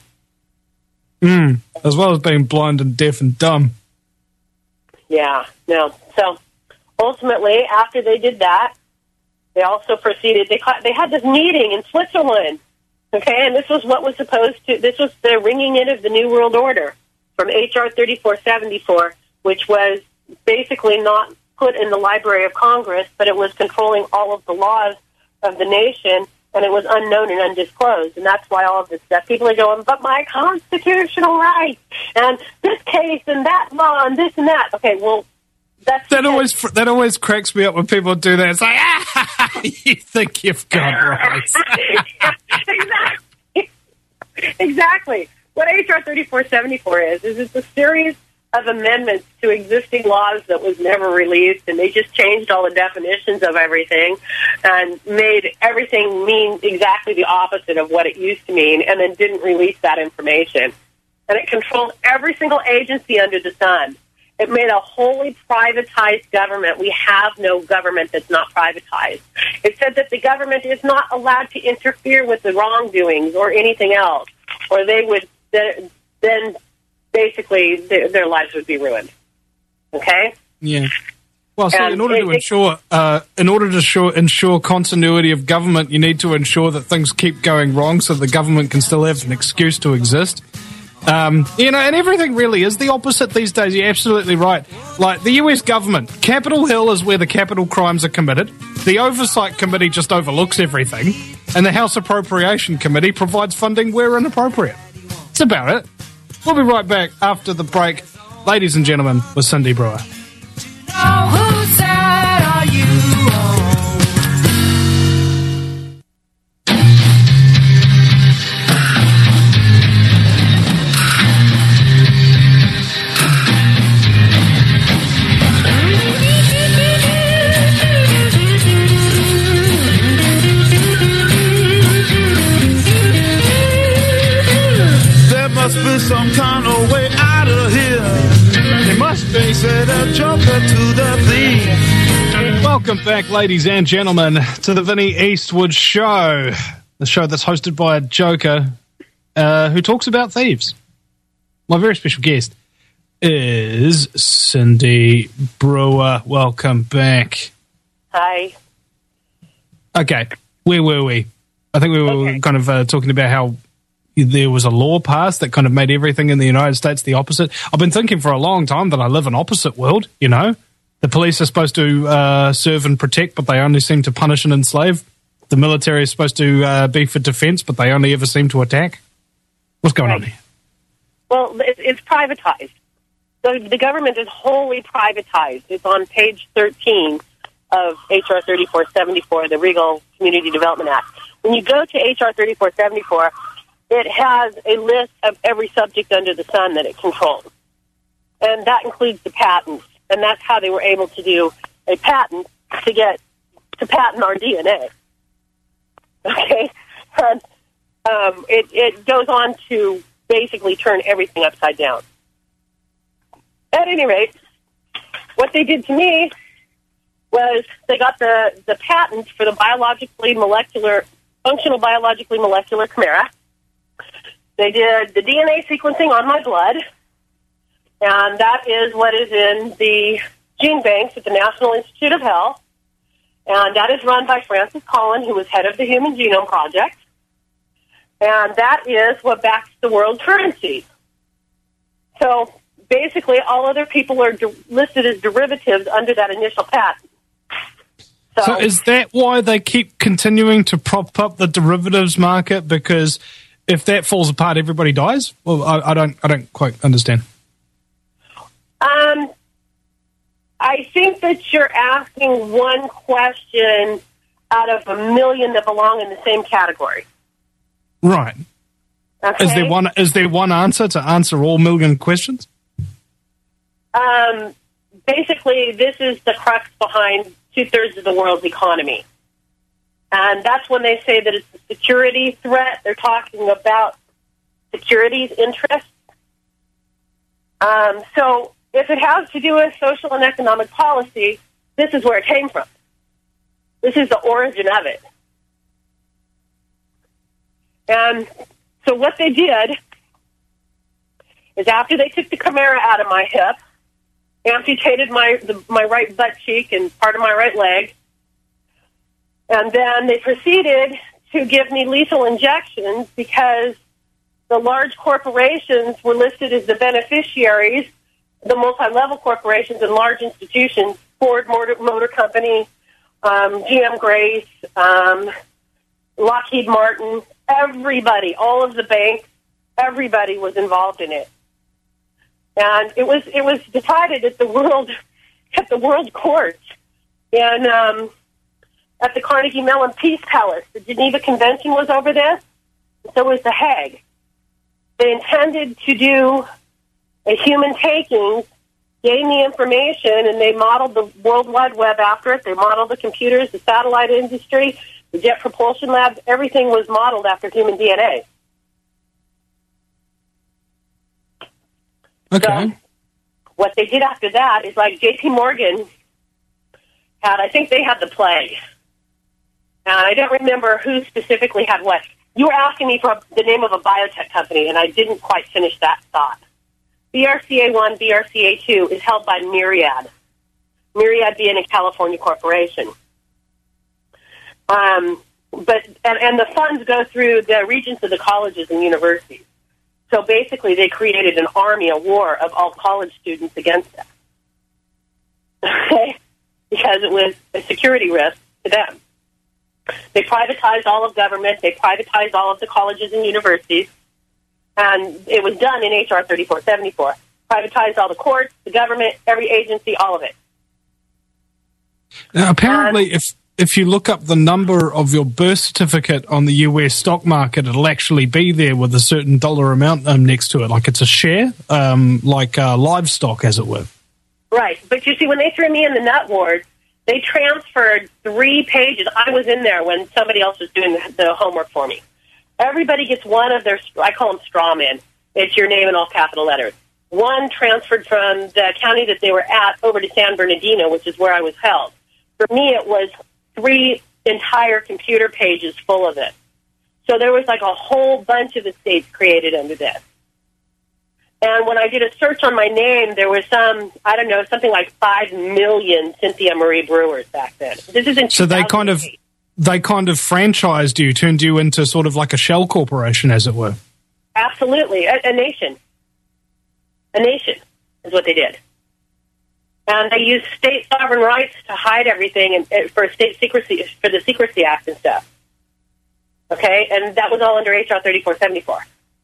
[SPEAKER 1] As well as being blind and deaf and dumb.
[SPEAKER 4] Yeah, no. So, ultimately, after they did that, they also proceeded, they had this meeting in Switzerland, okay, and this was the ringing in of the New World Order from H.R. 3474, which was basically not put in the Library of Congress, but it was controlling all of the laws of the nation, and it was unknown and undisclosed, and that's why all of this stuff, people are going, but my constitutional rights, and this case, and that law, and this and that. Okay, well, that always cracks me up when people do that. It's like, you think you've got rights. Exactly. What H.R. 3474 is it's a series of amendments to existing laws that was never released, and they just changed all the definitions of everything and made everything mean exactly the opposite of what it used to mean, and then didn't release that information. And it controlled every single agency under the sun. It made a wholly privatized government. We have no government that's not privatized. It said that the government is not allowed to interfere with the wrongdoings or anything else, or they would then basically their lives would be ruined. Okay?
[SPEAKER 1] Yeah. Well, so in order to ensure continuity of government, you need to ensure that things keep going wrong so the government can still have an excuse to exist. And everything really is the opposite these days. You're absolutely right. Like the US government, Capitol Hill is where the capital crimes are committed. The Oversight Committee just overlooks everything. And the House Appropriation Committee provides funding where inappropriate. That's about it. We'll be right back after the break, ladies and gentlemen, with Cindy Brewer.
[SPEAKER 5] Whose side are you on?
[SPEAKER 6] There must be some kind of way out of here. There must be, said a joker to the thief.
[SPEAKER 1] Welcome back, ladies and gentlemen, to the Vinnie Eastwood Show, the show that's hosted by a joker who talks about thieves. My very special guest is Cindy Brewer. Welcome back.
[SPEAKER 4] Hi.
[SPEAKER 1] Okay, where were we? I think we were kind of talking about how there was a law passed that kind of made everything in the United States the opposite. I've been thinking for a long time that I live in opposite world, you know. The police are supposed to serve and protect, but they only seem to punish and enslave. The military is supposed to be for defense, but they only ever seem to attack. What's going on here?
[SPEAKER 4] Well, it's privatized. The government is wholly privatized. It's on page 13 of H.R. 3474, the Regal Community Development Act. When you go to H.R. 3474, it has a list of every subject under the sun that it controls. And that includes the patents. And that's how they were able to do a patent to patent our DNA. Okay? And it goes on to basically turn everything upside down. At any rate, what they did to me was they got the patent for the functional biologically molecular chimera. They did the DNA sequencing on my blood, and that is what is in the gene banks at the National Institute of Health, and that is run by Francis Collin, who was head of the Human Genome Project, and that is what backs the world currency. So basically, all other people are listed as derivatives under that initial patent.
[SPEAKER 1] So is that why they keep continuing to prop up the derivatives market? Because if that falls apart, everybody dies? Well, I don't quite understand.
[SPEAKER 4] I think that you're asking one question out of a million that belong in the same category.
[SPEAKER 1] Right.
[SPEAKER 4] Okay?
[SPEAKER 1] Is there one answer to answer all million questions?
[SPEAKER 4] Basically, this is the crux behind 2/3 of the world's economy. And that's when they say that it's a security threat. They're talking about securities interests. So if it has to do with social and economic policy, this is where it came from. This is the origin of it. And so what they did is after they took the Chimera out of my hip, amputated my right butt cheek and part of my right leg, and then they proceeded to give me lethal injections because the large corporations were listed as the beneficiaries, the multi-level corporations and large institutions, Ford Motor Company, GM Grace, Lockheed Martin, everybody, all of the banks, everybody was involved in it. And it was decided at the world courts and at the Carnegie Mellon Peace Palace. The Geneva Convention was over this, so was The Hague. They intended to do a human taking, gain the information, and they modeled the World Wide Web after it. They modeled the computers, the satellite industry, the Jet Propulsion Labs. Everything was modeled after human DNA.
[SPEAKER 1] Okay.
[SPEAKER 4] So what they did after that is like J.P. Morgan had, I think they had the plague. And I don't remember who specifically had what. You were asking me for the name of a biotech company, and I didn't quite finish that thought. BRCA1, BRCA2 is held by Myriad. Myriad being a California corporation. And the funds go through the regents of the colleges and universities. So basically, they created an army, a war of all college students against them. Okay? Because it was a security risk to them. They privatized all of government. They privatized all of the colleges and universities. And it was done in H.R. 3474. Privatized all the courts, the government, every agency, all of it.
[SPEAKER 1] Now, apparently, if you look up the number of your birth certificate on the US stock market, it'll actually be there with a certain dollar amount next to it, like it's a share, like livestock, as it were.
[SPEAKER 4] Right. But you see, when they threw me in the nut ward, they transferred 3 pages. I was in there when somebody else was doing the homework for me. Everybody gets one of their, I call them straw men. It's your name in all capital letters. One transferred from the county that they were at over to San Bernardino, which is where I was held. For me, it was 3 entire computer pages full of it. So there was like a whole bunch of estates created under this. And when I did a search on my name, there was something like 5 million Cynthia Marie Brewers back then. This is in
[SPEAKER 1] So they kind of franchised you, turned you into sort of like a shell corporation, as it were.
[SPEAKER 4] Absolutely. A nation. A nation is what they did. And they used state sovereign rights to hide everything and for state secrecy, for the Secrecy Act and stuff. Okay? And that was all under H.R. 3474.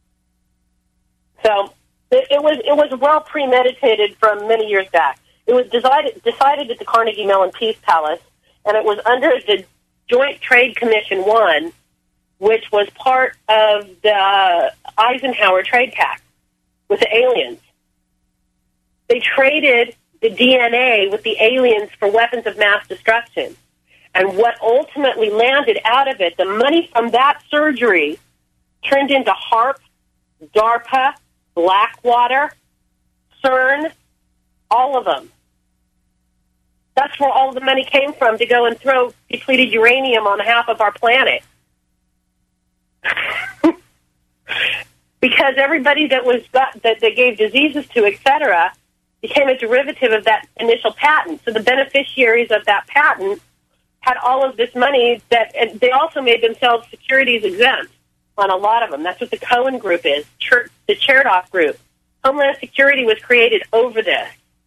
[SPEAKER 4] So it was well premeditated from many years back. It was decided at the Carnegie Mellon Peace Palace, and it was under the Joint Trade Commission 1, which was part of the Eisenhower Trade Pact with the aliens. They traded the DNA with the aliens for weapons of mass destruction. And what ultimately landed out of it, the money from that surgery turned into HAARP, DARPA, Blackwater, CERN, all of them. That's where all the money came from to go and throw depleted uranium on half of our planet. Because everybody that they gave diseases to, etc., became a derivative of that initial patent. So the beneficiaries of that patent had all of this money and they also made themselves securities exempt on a lot of them. That's what the Cohen Group is, the Chertoff Group. Homeland Security was created over this.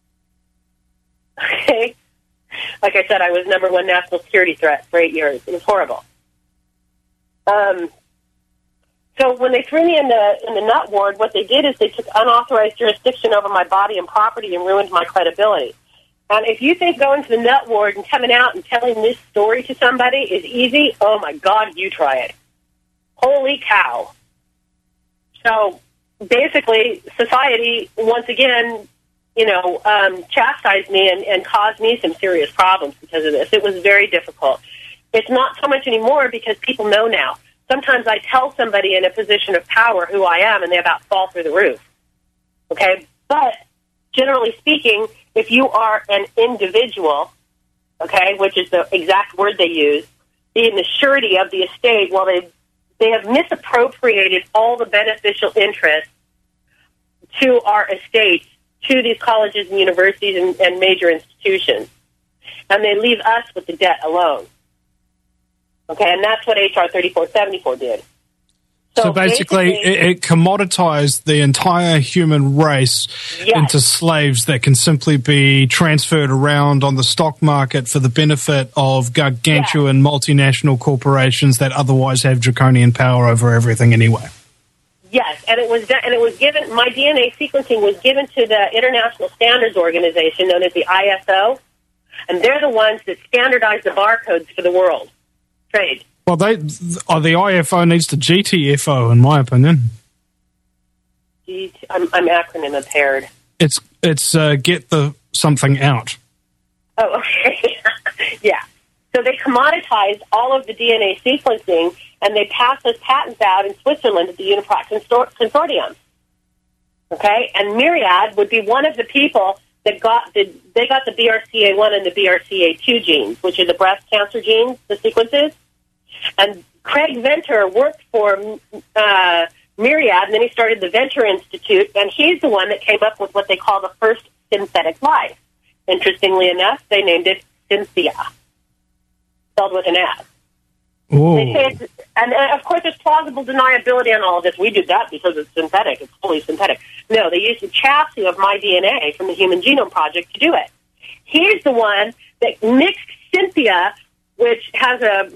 [SPEAKER 4] Okay? Like I said, I was #1 national security threat for 8 years. It was horrible. So when they threw me in the nut ward, what they did is they took unauthorized jurisdiction over my body and property and ruined my credibility. And if you think going to the nut ward and coming out and telling this story to somebody is easy, oh my God, you try it. Holy cow. So basically, society, once again, chastised me and caused me some serious problems because of this. It was very difficult. It's not so much anymore because people know now. Sometimes I tell somebody in a position of power who I am, and they about fall through the roof. Okay? But generally speaking, if you are an individual, okay, which is the exact word they use, being the surety of the estate, well, they have misappropriated all the beneficial interests to our estates, to these colleges and universities and major institutions. And they leave us with the debt alone. Okay, and that's what H.R. 3474 did.
[SPEAKER 1] So basically, it commoditized the entire human race into slaves that can simply be transferred around on the stock market for the benefit of gargantuan multinational corporations that otherwise have draconian power over everything anyway.
[SPEAKER 4] Yes, and it was given. My DNA sequencing was given to the International Standards Organization, known as the ISO, and they're the ones that standardize the barcodes for the world trade.
[SPEAKER 1] Well, the IFO needs to GTFO, in my opinion.
[SPEAKER 4] I'm acronym impaired.
[SPEAKER 1] It's get the something out.
[SPEAKER 4] Oh, okay. Yeah. So they commoditized all of the DNA sequencing, and they passed those patents out in Switzerland at the Uniprot Consortium. Okay? And Myriad would be one of the people that got the BRCA1 and the BRCA2 genes, which are the breast cancer genes, the sequences. And Craig Venter worked for Myriad, and then he started the Venter Institute, and he's the one that came up with what they call the first synthetic life. Interestingly enough, they named it Cynthia, spelled with an S. They say and of course, there's plausible deniability on all of this. We did that because it's synthetic. It's fully synthetic. No, they used the chassis of my DNA from the Human Genome Project to do it. He's the one that mixed Cynthia, which has a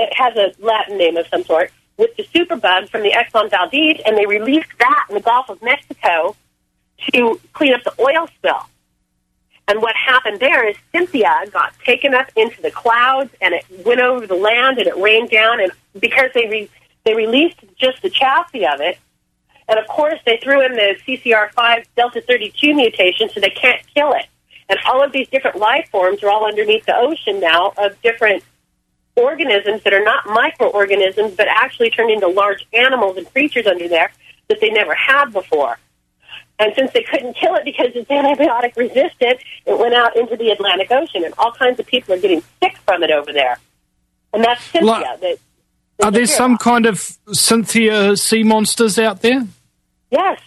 [SPEAKER 4] Latin name of some sort, with the superbug from the Exxon Valdez, and they released that in the Gulf of Mexico to clean up the oil spill. And what happened there is Cynthia got taken up into the clouds, and it went over the land, and it rained down, and because they released just the chassis of it, and of course they threw in the CCR5 Delta 32 mutation, so they can't kill it. And all of these different life forms are all underneath the ocean now of different organisms that are not microorganisms, but actually turned into large animals and creatures under there that they never had before. And since they couldn't kill it because it's antibiotic resistant, it went out into the Atlantic Ocean, and all kinds of people are getting sick from it over there. And that's Cynthia.
[SPEAKER 1] Are there some kind of Cynthia sea monsters out there?
[SPEAKER 4] Yes.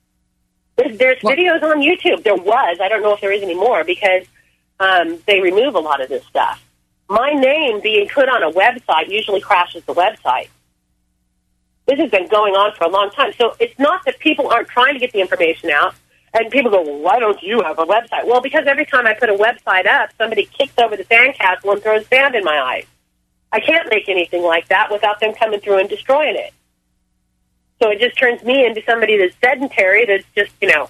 [SPEAKER 4] There's videos on YouTube. There was. I don't know if there is anymore because they remove a lot of this stuff. My name being put on a website usually crashes the website. This has been going on for a long time. So it's not that people aren't trying to get the information out, and people go, well, why don't you have a website? Well, because every time I put a website up, somebody kicks over the sandcastle and throws sand in my eyes. I can't make anything like that without them coming through and destroying it. So it just turns me into somebody that's sedentary, that's just,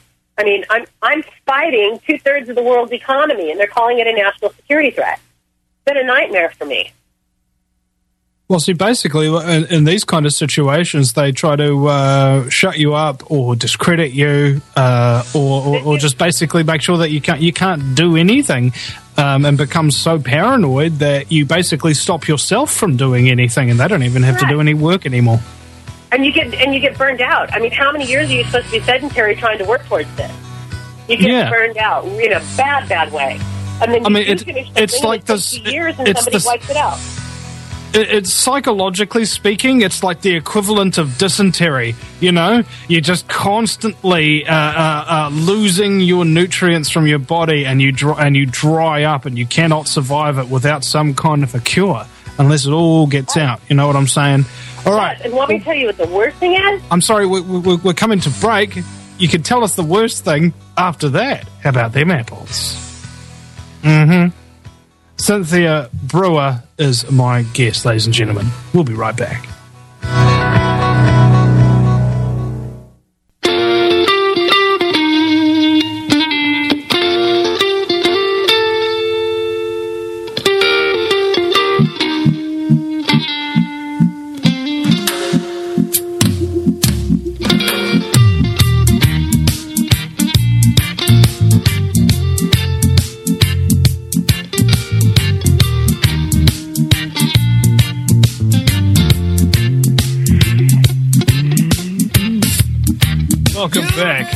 [SPEAKER 4] I'm fighting 2/3 of the world's economy, and they're calling it a national security threat. It's been a nightmare for me.
[SPEAKER 1] Well, see, basically, in these kind of situations, they try to shut you up or discredit you, or just basically make sure that you can't do anything, and become so paranoid that you basically stop yourself from doing anything, and they don't even have to do any work anymore. And you get burned out. I mean, how many years are you supposed to be sedentary trying to work towards this? You get burned out in a bad way. And then it's like this. Years and somebody wipes it out. It's psychologically speaking, it's like the equivalent of dysentery. You're just constantly losing your nutrients from your body, and you dry up, and you cannot survive it without some kind of a cure unless it all gets out. You know what I'm saying? All right.
[SPEAKER 4] Yes, and let me tell you what the worst thing is.
[SPEAKER 1] I'm sorry, we're coming to break. You can tell us the worst thing after that. How about them apples? Mm-hmm. Cynthia Brewer is my guest, ladies and gentlemen. We'll be right back. back.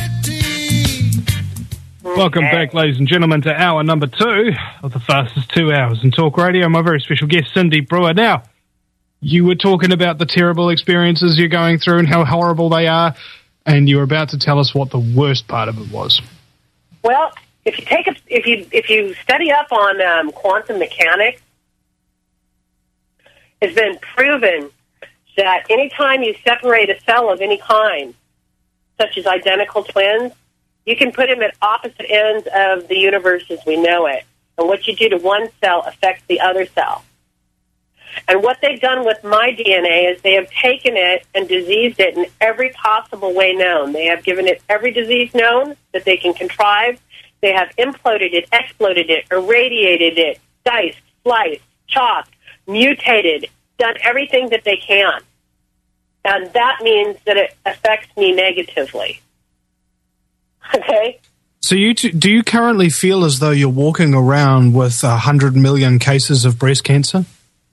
[SPEAKER 1] Welcome back, ladies and gentlemen, to hour number 2 of the fastest 2 hours in talk radio. My very special guest, Cindy Brewer. Now, you were talking about the terrible experiences you're going through and how horrible they are, and you were about to tell us what the worst part of it was.
[SPEAKER 4] Well, if you study up on quantum mechanics, it's been proven that anytime you separate a cell of any kind, such as identical twins, you can put them at opposite ends of the universe as we know it. And what you do to one cell affects the other cell. And what they've done with my DNA is they have taken it and diseased it in every possible way known. They have given it every disease known that they can contrive. They have imploded it, exploded it, irradiated it, diced, sliced, chopped, mutated, done everything that they can. And that means that it affects me negatively. Okay?
[SPEAKER 1] So do you currently feel as though you're walking around with 100 million cases of breast cancer?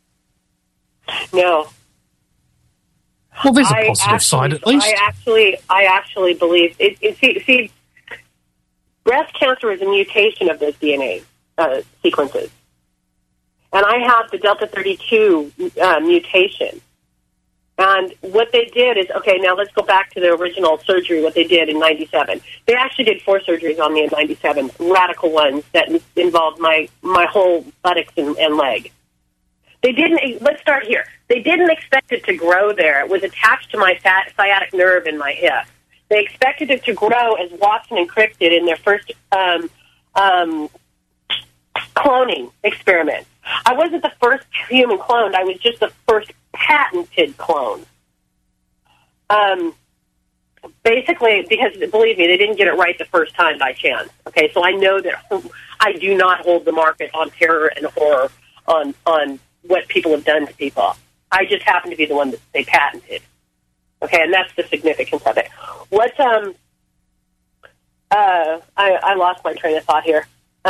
[SPEAKER 4] No.
[SPEAKER 1] Well, there's a positive side at least.
[SPEAKER 4] I actually believe it. See, breast cancer is a mutation of those DNA sequences. And I have the Delta 32 mutation. And what they did is, okay, now let's go back to the original surgery, what they did in 97. They actually did 4 surgeries on me in 97, radical ones that involved my whole buttocks and leg. They didn't, let's start here. They didn't expect it to grow there. It was attached to my sciatic nerve in my hip. They expected it to grow as Watson and Crick did in their first cloning experiment. I wasn't the first human cloned. I was just the first patented clone. Basically, because, believe me, they didn't get it right the first time by chance. Okay, so I know that I do not hold the market on terror and horror on what people have done to people. I just happen to be the one that they patented. Okay, and that's the significance of it. What, I lost my train of thought here.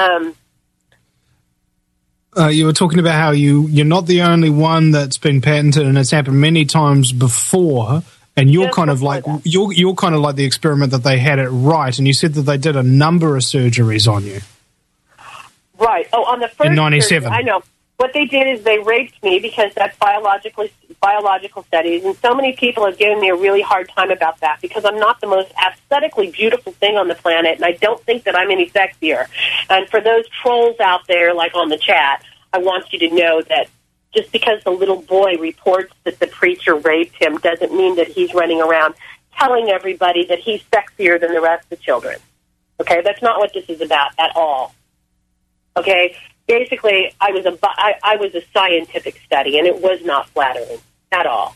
[SPEAKER 1] You were talking about how you're not the only one that's been patented, and it's happened many times before. And you're kind of like you're kind of like the experiment that they had it right. And you said that they did a number of surgeries on you.
[SPEAKER 4] Right. Oh, on the first
[SPEAKER 1] in 97.
[SPEAKER 4] I know. What they did is they raped me because that's biological studies, and so many people have given me a really hard time about that because I'm not the most aesthetically beautiful thing on the planet, and I don't think that I'm any sexier. And for those trolls out there, like on the chat, I want you to know that just because the little boy reports that the preacher raped him doesn't mean that he's running around telling everybody that he's sexier than the rest of the children. Okay, that's not what this is about at all. Okay. Basically, I was a scientific study, and it was not flattering at all.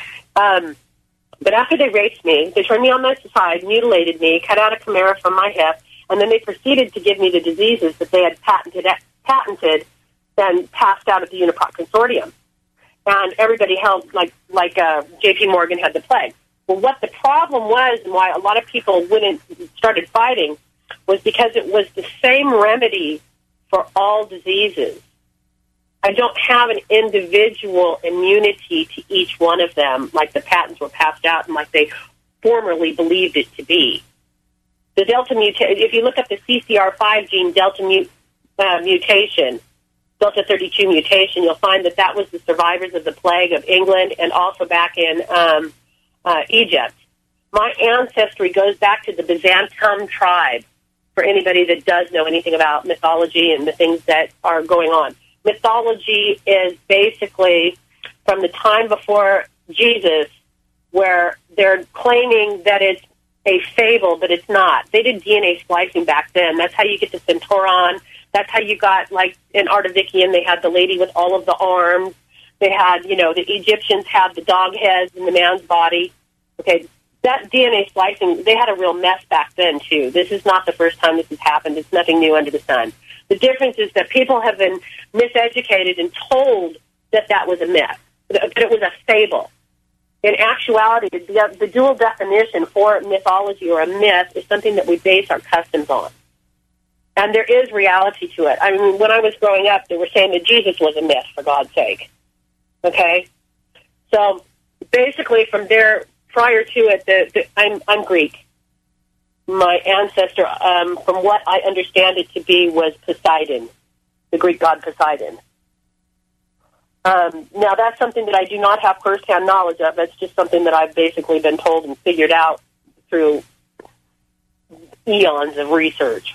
[SPEAKER 4] But after they raped me, they turned me on my side, mutilated me, cut out a chimera from my hip, and then they proceeded to give me the diseases that they had patented and passed out at the Unipart Consortium. And everybody held, like J.P. Morgan had the plague. Well, what the problem was and why a lot of people started fighting was because it was the same remedy for all diseases. I don't have an individual immunity to each one of them like the patents were passed out and like they formerly believed it to be. The Delta mutation, if you look up the CCR5 gene Delta mutation, Delta 32 mutation, you'll find that was the survivors of the plague of England and also back in Egypt. My ancestry goes back to the Byzantium tribe. For anybody that does know anything about mythology and the things that are going on. Mythology is basically from the time before Jesus where they're claiming that it's a fable, but it's not. They did DNA splicing back then. That's how you get the Centauron. That's how you got, like, in Artavikian, they had the lady with all of the arms. They had, the Egyptians had the dog heads in the man's body. Okay, that DNA splicing, they had a real mess back then, too. This is not the first time this has happened. It's nothing new under the sun. The difference is that people have been miseducated and told that was a myth, that it was a fable. In actuality, the dual definition for mythology or a myth is something that we base our customs on. And there is reality to it. I mean, when I was growing up, they were saying that Jesus was a myth, for God's sake. Okay? So, basically, from there... Prior to it, I'm Greek. ancestor, from what I understand it to be, was Poseidon, the Greek god Poseidon. Now, that's something that I do not have firsthand knowledge of. That's just something that I've basically been told and figured out through eons of research.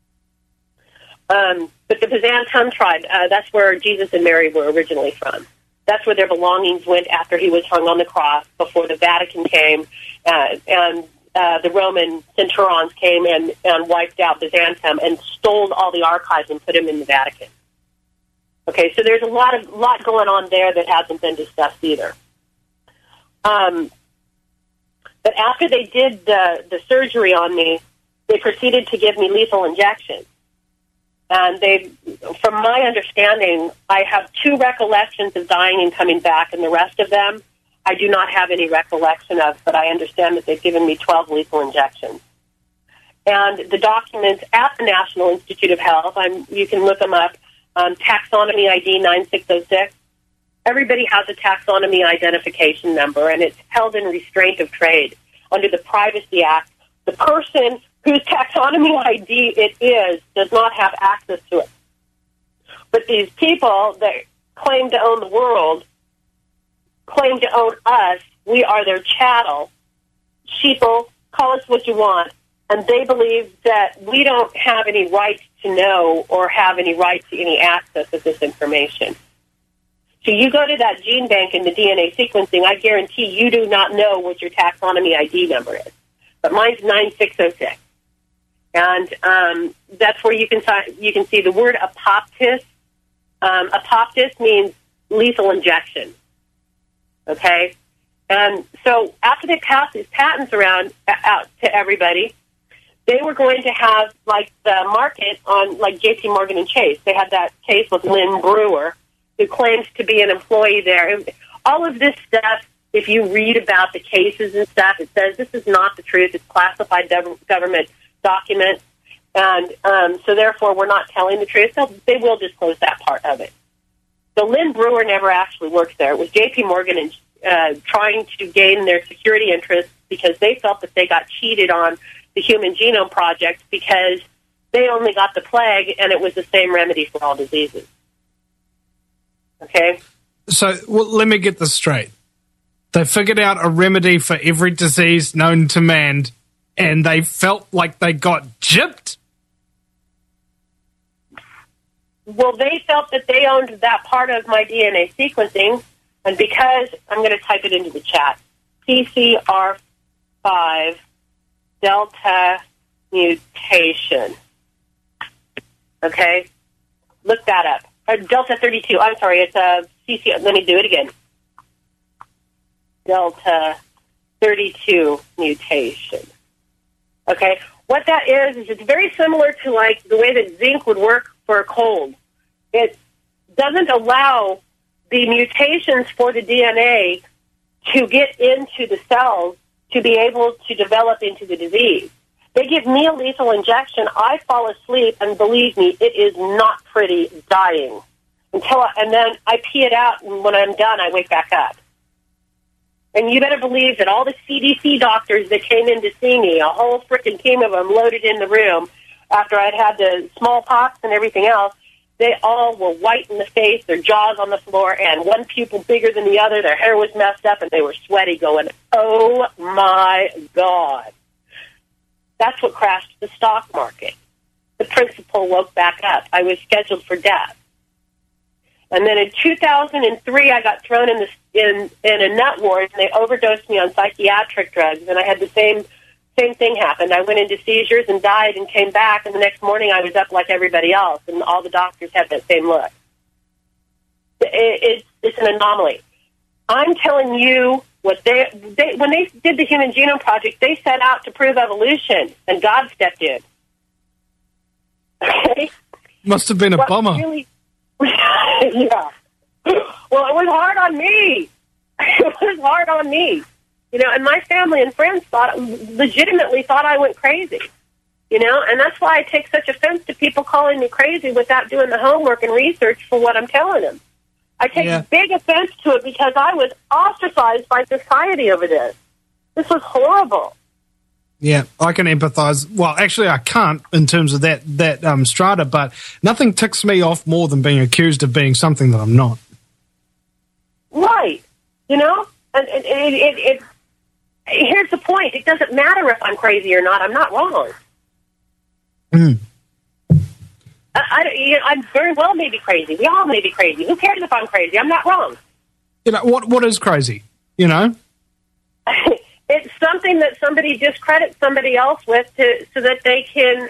[SPEAKER 4] But the Byzantium tribe, that's where Jesus and Mary were originally from. That's where their belongings went after he was hung on the cross, before the Vatican came, and the Roman centurions came and wiped out Byzantium and stole all the archives and put them in the Vatican. Okay, so there's a lot going on there that hasn't been discussed either. But after they did the surgery on me, they proceeded to give me lethal injections. And from my understanding, I have 2 recollections of dying and coming back, and the rest of them I do not have any recollection of, but I understand that they've given me 12 lethal injections. And the documents at the National Institute of Health, you can look them up, Taxonomy ID 9606. Everybody has a taxonomy identification number, and it's held in restraint of trade under the Privacy Act. The person whose taxonomy ID it is does not have access to it. But these people that claim to own the world, claim to own us, we are their chattel, sheeple, call us what you want, and they believe that we don't have any right to know or have any right to any access of this information. So you go to that gene bank in the DNA sequencing, I guarantee you do not know what your taxonomy ID number is. But mine's 9606. And that's where you can see the word apoptis. Apoptis means lethal injection. Okay? And so after they passed these patents out to everybody, they were going to have, like, the market on, like, J.P. Morgan and Chase. They had that case with Lynn Brewer, who claims to be an employee there. And all of this stuff, if you read about the cases and stuff, it says this is not the truth. It's classified government documents. And so, therefore, we're not telling the truth. So they will disclose that part of it. So Lynn Brewer never actually worked there. It was J.P. Morgan and trying to gain their security interests because they felt that they got cheated on the Human Genome Project because they only got the plague and it was the same remedy for all diseases. Okay?
[SPEAKER 1] So let me get this straight. They figured out a remedy for every disease known to man, and they felt like they got gypped?
[SPEAKER 4] Well, they felt that they owned that part of my DNA sequencing, and because, I'm going to type it into the chat, PCR5 delta mutation. Okay? Look that up. Delta 32, I'm sorry, it's a CC, let me do it again. Delta 32 mutation. Okay? What that is it's very similar to, like, the way that zinc would work for a cold. It doesn't allow the mutations for the DNA to get into the cells to be able to develop into the disease. They give me a lethal injection, I fall asleep, and believe me, it is not pretty dying. And then I pee it out, and when I'm done, I wake back up. And you better believe that all the CDC doctors that came in to see me, a whole frickin' team of them loaded in the room after I'd had the smallpox and everything else, they all were white in the face, their jaws on the floor, and one pupil bigger than the other. Their hair was messed up, and they were sweaty going, oh, my God. That's what crashed the stock market. The principal woke back up. I was scheduled for death. And then in 2003, I got thrown in a nut ward, and they overdosed me on psychiatric drugs, and I had the same thing happen. I went into seizures and died and came back, and the next morning I was up like everybody else, and all the doctors had that same look. It's an anomaly. I'm telling you, when they did the Human Genome Project, they set out to prove evolution, and God stepped in. Okay?
[SPEAKER 1] Must have been a bummer.
[SPEAKER 4] Really, yeah. Well, it was hard on me. It was hard on me. You know, and my family and friends legitimately thought I went crazy. You know, and that's why I take such offense to people calling me crazy without doing the homework and research for what I'm telling them. I take big offense to it because I was ostracized by society over this. This was horrible.
[SPEAKER 1] Yeah, I can empathise. Well, actually, I can't in terms of that strata, but nothing ticks me off more than being accused of being something that I'm not.
[SPEAKER 4] Right. You know? And it here's the point. It doesn't matter if I'm crazy or not. I'm not wrong. I'm very well maybe crazy. We all may be crazy. Who cares if I'm crazy? I'm not wrong.
[SPEAKER 1] You know, what is crazy? You know?
[SPEAKER 4] It's something that somebody discredits somebody else with so that they can,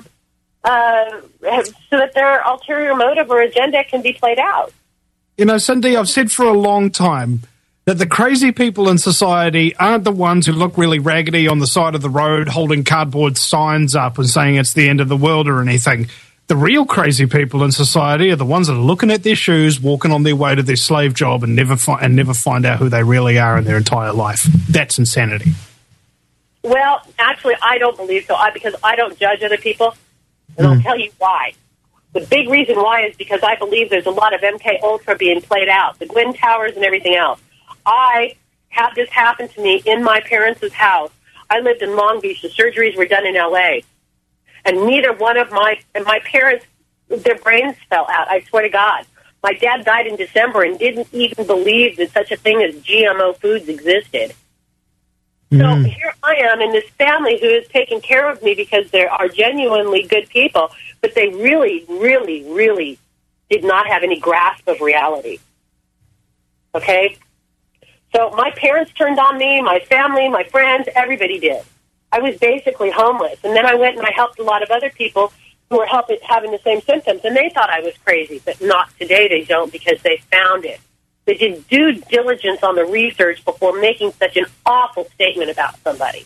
[SPEAKER 4] so that their ulterior motive or agenda can be played out.
[SPEAKER 1] You know, Cindy, I've said for a long time that the crazy people in society aren't the ones who look really raggedy on the side of the road holding cardboard signs up and saying it's the end of the world or anything. The real crazy people in society are the ones that are looking at their shoes, walking on their way to their slave job, and never find out who they really are in their entire life. That's insanity.
[SPEAKER 4] Well, actually, I don't believe so, because I don't judge other people, and I'll tell you why. The big reason why is because I believe there's a lot of MK Ultra being played out, the Gwyn Towers and everything else. I had this happen to me in my parents' house. I lived in Long Beach. The surgeries were done in L.A., and neither one of my parents, their brains fell out, I swear to God. My dad died in December and didn't even believe that such a thing as GMO foods existed. So here I am in this family who is taking care of me because they are genuinely good people, but they really, really, really did not have any grasp of reality. Okay? So my parents turned on me, my family, my friends, everybody did. I was basically homeless. And then I went and I helped a lot of other people who were having the same symptoms. And they thought I was crazy, but not today. They don't, because they found it. They did due diligence on the research before making such an awful statement about somebody.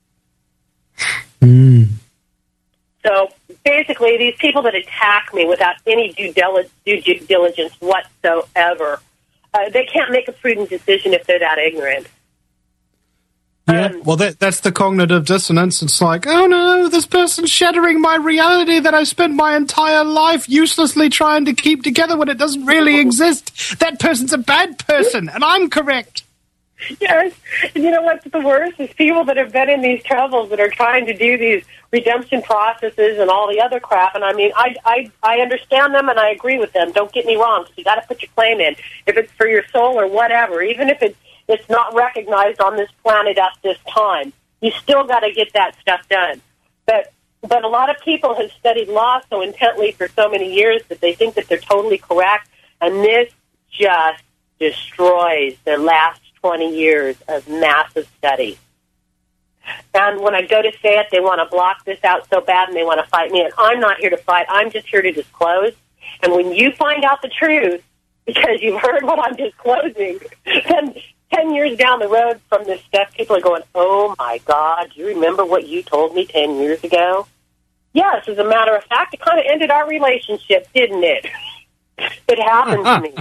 [SPEAKER 4] So basically, these people that attack me without any due diligence whatsoever, they can't make a prudent decision if they're that ignorant.
[SPEAKER 1] Yeah, well, that's the cognitive dissonance. It's like, oh no, this person's shattering my reality that I spent my entire life uselessly trying to keep together when it doesn't really exist. That person's a bad person, and I'm correct.
[SPEAKER 4] Yes, and you know what's the worst is people that have been in these troubles that are trying to do these redemption processes and all the other crap. And I mean, I understand them and I agree with them. Don't get me wrong, because you got to put your claim in if it's for your soul or whatever, even if it's not recognized on this planet at this time. You still got to get that stuff done. But a lot of people have studied law so intently for so many years that they think that they're totally correct, and this just destroys their last 20 years of massive study. And when I go to say it, they want to block this out so bad, and they want to fight me. And I'm not here to fight. I'm just here to disclose. And when you find out the truth, because you've heard what I'm disclosing, then 10 years down the road from this stuff, people are going, oh, my God, do you remember what you told me 10 years ago? Yes, as a matter of fact, it kind of ended our relationship, didn't it? It happened to me.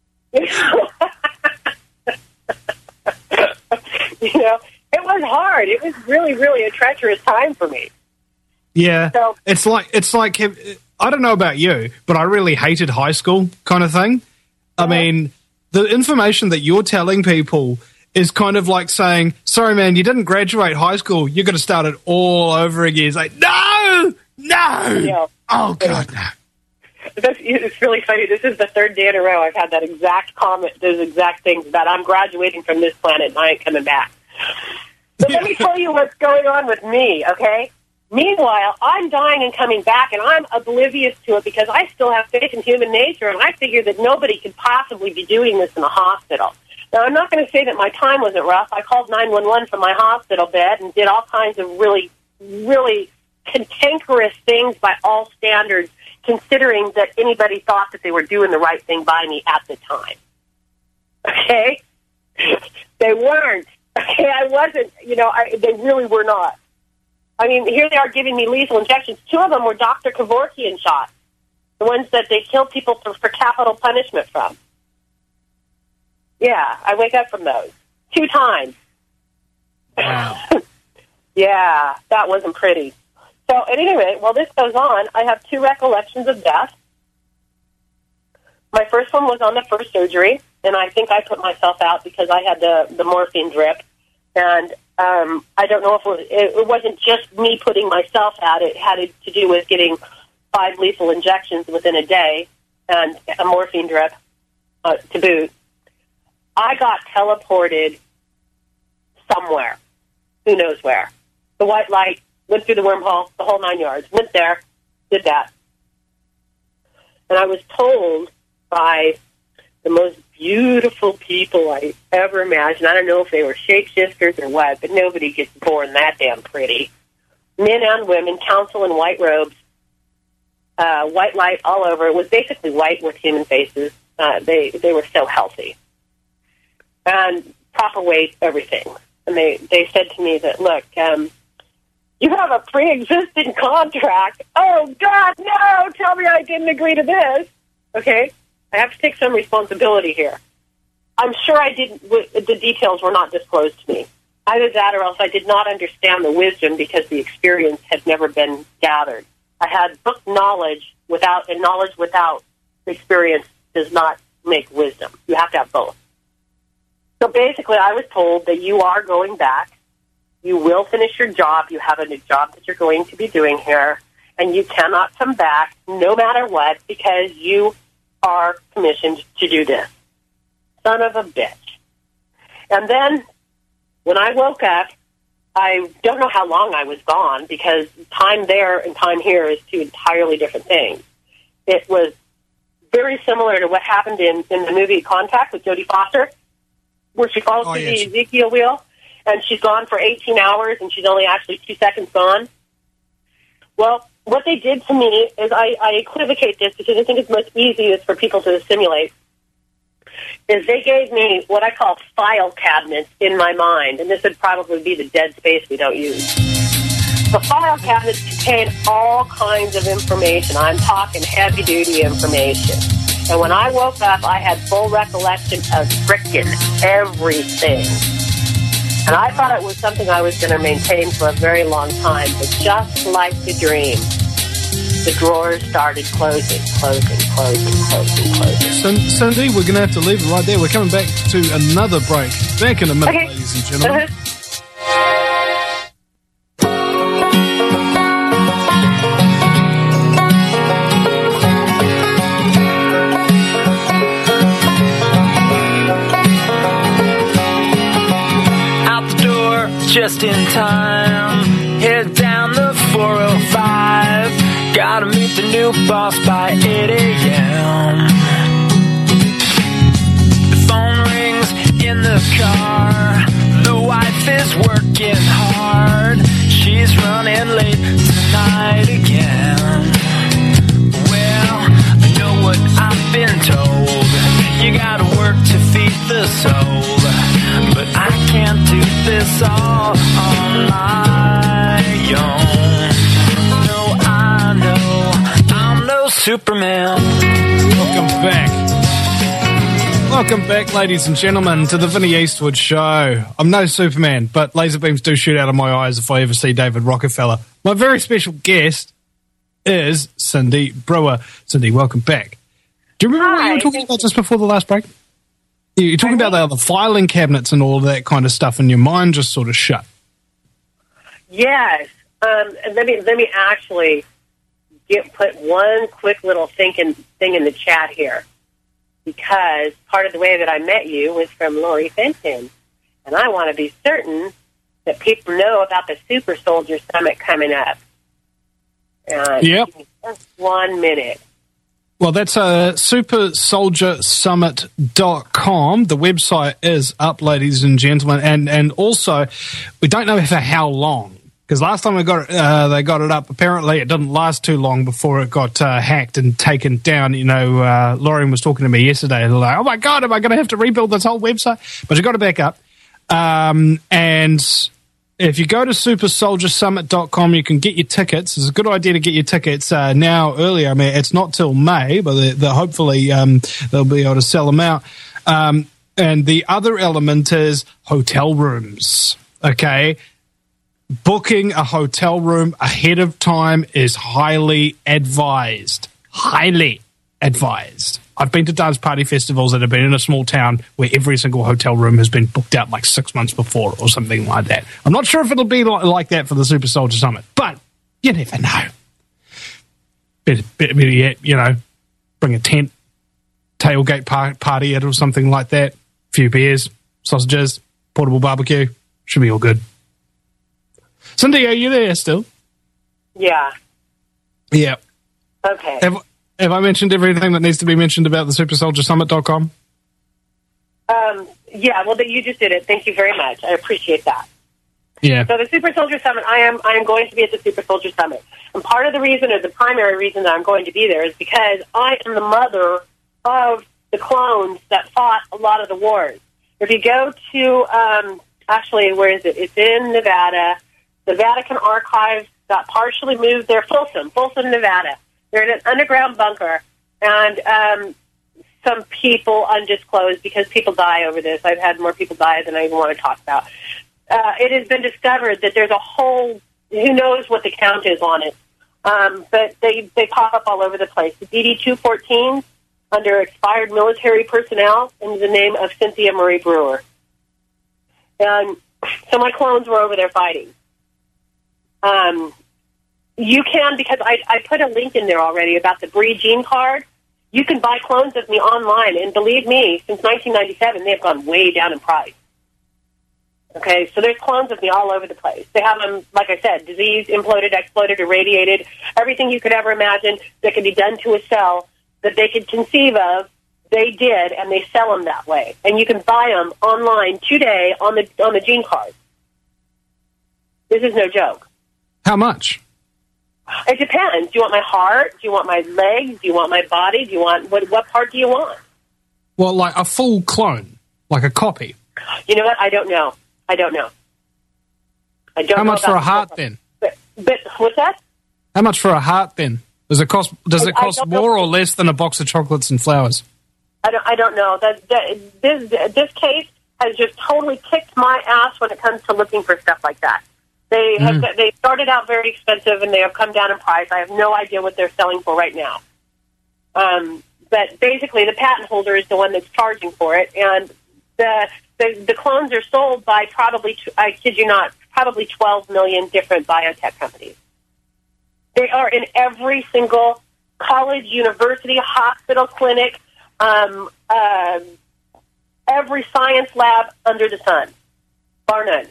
[SPEAKER 4] You know, it was hard. It was really, really a treacherous time for me.
[SPEAKER 1] Yeah, so, it's like I don't know about you, but I really hated high school kind of thing. I mean, the information that you're telling people is kind of like saying, sorry, man, you didn't graduate high school. You're going to start it all over again. It's like, no.
[SPEAKER 4] Yeah.
[SPEAKER 1] Oh, God, no.
[SPEAKER 4] It's really funny. This is the third day in a row I've had that exact comment, those exact things about I'm graduating from this planet and I ain't coming back. But let me tell you what's going on with me, okay? Meanwhile, I'm dying and coming back, and I'm oblivious to it because I still have faith in human nature, and I figure that nobody could possibly be doing this in a hospital. Now, I'm not going to say that my time wasn't rough. I called 911 from my hospital bed and did all kinds of really, really cantankerous things by all standards, considering that anybody thought that they were doing the right thing by me at the time. Okay? They weren't. Okay, I wasn't. They really were not. I mean, here they are giving me lethal injections. 2 of them were Dr. Kevorkian shots, the ones that they kill people for capital punishment from. Yeah, I wake up from those 2 times.
[SPEAKER 1] Wow.
[SPEAKER 4] Yeah, that wasn't pretty. So at any rate, while this goes on, I have 2 recollections of death. My first one was on the first surgery, and I think I put myself out because I had the morphine drip. And I don't know if it wasn't just me putting myself out. It had to do with getting 5 lethal injections within a day and a morphine drip to boot. I got teleported somewhere. Who knows where? The white light, went through the wormhole, the whole 9 yards. Went there, did that. And I was told by the most beautiful people I ever imagined. I don't know if they were shapeshifters or what, but nobody gets born that damn pretty. Men and women, counsel in white robes, white light all over. It was basically white with human faces. They were so healthy. And proper weight, everything. And they said to me that, look, you have a pre-existing contract. Oh, God, no! Tell me I didn't agree to this. Okay? I have to take some responsibility here. I'm sure I didn't. The details were not disclosed to me. Either that or else I did not understand the wisdom because the experience had never been gathered. I had book knowledge and knowledge without experience does not make wisdom. You have to have both. So basically, I was told that you are going back. You will finish your job. You have a new job that you're going to be doing here, and you cannot come back no matter what because you are commissioned to do this. Son of a bitch. And then when I woke up, I don't know how long I was gone because time there and time here is 2 entirely different things. It was very similar to what happened in the movie Contact with Jodie Foster, where she falls through the Ezekiel wheel, and she's gone for 18 hours, and she's only actually 2 seconds gone. Well, what they did to me is I equivocate this because I think it's most easiest for people to assimilate, is they gave me what I call file cabinets in my mind, and this would probably be the dead space we don't use. The file cabinets contain all kinds of information. I'm talking heavy-duty information. And when I woke up, I had full recollection of frickin' everything. And I thought it was something I was going to maintain for a very long time, but just like the dream, the drawers started closing.
[SPEAKER 1] Cindy, we're going to have to leave it right there. We're coming back to another break. Back in a minute,
[SPEAKER 4] Okay.
[SPEAKER 1] ladies and gentlemen.
[SPEAKER 5] Just in time, head down the 405. Gotta meet the new boss by 8 a.m. The phone rings in the car. The wife is working hard. She's running late tonight again. Well, I know what I've been told. You gotta work to feed the soul. But I can't do this all on my own. No, I know I'm no Superman.
[SPEAKER 1] Welcome back, ladies and gentlemen, to the Vinnie Eastwood Show. I'm no Superman, but laser beams do shoot out of my eyes if I ever see David Rockefeller. My very special guest is Cindy Brewer. Cindy, welcome back. Do you remember what you were talking about just before the last break? You're talking about the filing cabinets and all that kind of stuff, and your mind just sort of shut.
[SPEAKER 4] Yes. Let me actually put one quick little thing in the chat here, because part of the way that I met you was from Lori Fenton, and I want to be certain that people know about the Super Soldier Summit coming up. Yep. Give me just 1 minute.
[SPEAKER 1] Well, that's supersoldiersummit.com. The website is up, ladies and gentlemen, and also we don't know for how long, because last time they got it up, apparently it didn't last too long before it got hacked and taken down. You know, Lauren was talking to me yesterday, like, oh my God, am I going to have to rebuild this whole website? But you got it back up, and if you go to supersoldiersummit.com, you can get your tickets. It's a good idea to get your tickets now earlier. I mean, it's not till May, but hopefully they'll be able to sell them out. And the other element is hotel rooms, okay? Booking a hotel room ahead of time is highly advised. Highly advised. I've been to dance party festivals that have been in a small town where every single hotel room has been booked out like 6 months before or something like that. I'm not sure if it'll be like that for the Super Soldier Summit, but you never know. Better yet, bring a tent, tailgate party it or something like that. A few beers, sausages, portable barbecue. Should be all good. Cindy, are you there still?
[SPEAKER 4] Yeah.
[SPEAKER 1] Yeah.
[SPEAKER 4] Okay.
[SPEAKER 1] Have I mentioned everything that needs to be mentioned about the SuperSoldierSummit.com?
[SPEAKER 4] Yeah, well, you just did it. Thank you very much. I appreciate that.
[SPEAKER 1] Yeah.
[SPEAKER 4] So the Super Soldier Summit, I am going to be at the Super Soldier Summit. And part of the reason, or the primary reason that I'm going to be there, is because I am the mother of the clones that fought a lot of the wars. If you go to, actually, where is it? It's in Nevada. The Vatican Archives got partially moved there. Folsom, Nevada. They're in an underground bunker, and some people undisclosed, because people die over this. I've had more people die than I even want to talk about. It has been discovered that there's a whole, who knows what the count is on it, but they pop up all over the place. The DD-214 under expired military personnel in the name of Cynthia Marie Brewer. And so my clones were over there fighting. You can, because I put a link in there already about the Bree Gene card. You can buy clones of me online, and believe me, since 1997, they have gone way down in price. Okay, so there's clones of me all over the place. They have them, like I said, diseased, imploded, exploded, irradiated, everything you could ever imagine that could be done to a cell that they could conceive of, they did, and they sell them that way. And you can buy them online today on the Gene card. This is no joke.
[SPEAKER 1] How much?
[SPEAKER 4] It depends. Do you want my heart? Do you want my legs? Do you want my body? Do you want what part do you want?
[SPEAKER 1] Well, like a full clone, like a copy.
[SPEAKER 4] You know what? I don't know. I don't know.
[SPEAKER 1] How much for a heart then?
[SPEAKER 4] But what's that?
[SPEAKER 1] How much for a heart then? Does it cost more or less than a box of chocolates and flowers?
[SPEAKER 4] I don't know. This case has just totally kicked my ass when it comes to looking for stuff like that. They started out very expensive, and they have come down in price. I have no idea what they're selling for right now. But basically, the patent holder is the one that's charging for it, and the clones are sold by probably, I kid you not, probably 12 million different biotech companies. They are in every single college, university, hospital, clinic, every science lab under the sun, bar none.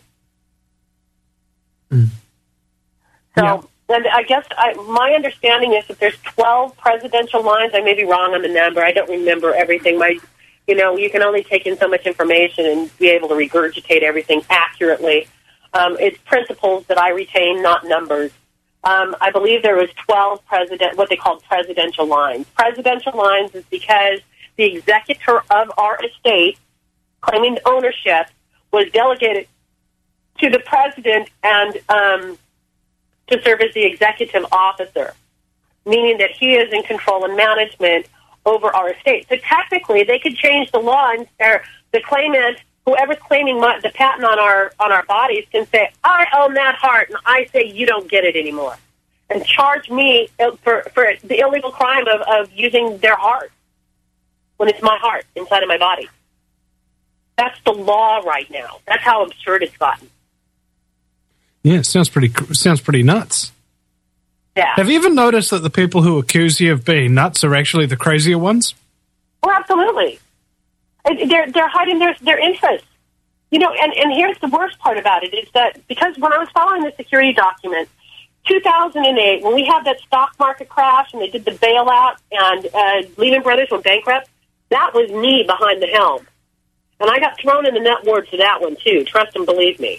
[SPEAKER 4] So, yeah. And I guess my understanding is that there's 12 presidential lines. I may be wrong on the number. I don't remember everything. You can only take in so much information and be able to regurgitate everything accurately. It's principles that I retain, not numbers. I believe there was 12 what they called presidential lines. Presidential lines is because the executor of our estate, claiming ownership, was delegated to the president and to serve as the executive officer, meaning that he is in control and management over our estate. So technically, they could change the law, and the claimant, whoever's claiming the patent on our bodies, can say, "I own that heart," and I say you don't get it anymore, and charge me for the illegal crime of using their heart when it's my heart inside of my body. That's the law right now. That's how absurd it's gotten.
[SPEAKER 1] Yeah, it sounds pretty nuts.
[SPEAKER 4] Yeah.
[SPEAKER 1] Have you ever noticed that the people who accuse you of being nuts are actually the crazier ones?
[SPEAKER 4] Oh, absolutely. They're hiding their interests. And here's the worst part about it is that because when I was following the security documents, 2008, when we had that stock market crash and they did the bailout and Lehman Brothers went bankrupt, that was me behind the helm. And I got thrown in the net ward for that one, too. Trust and believe me.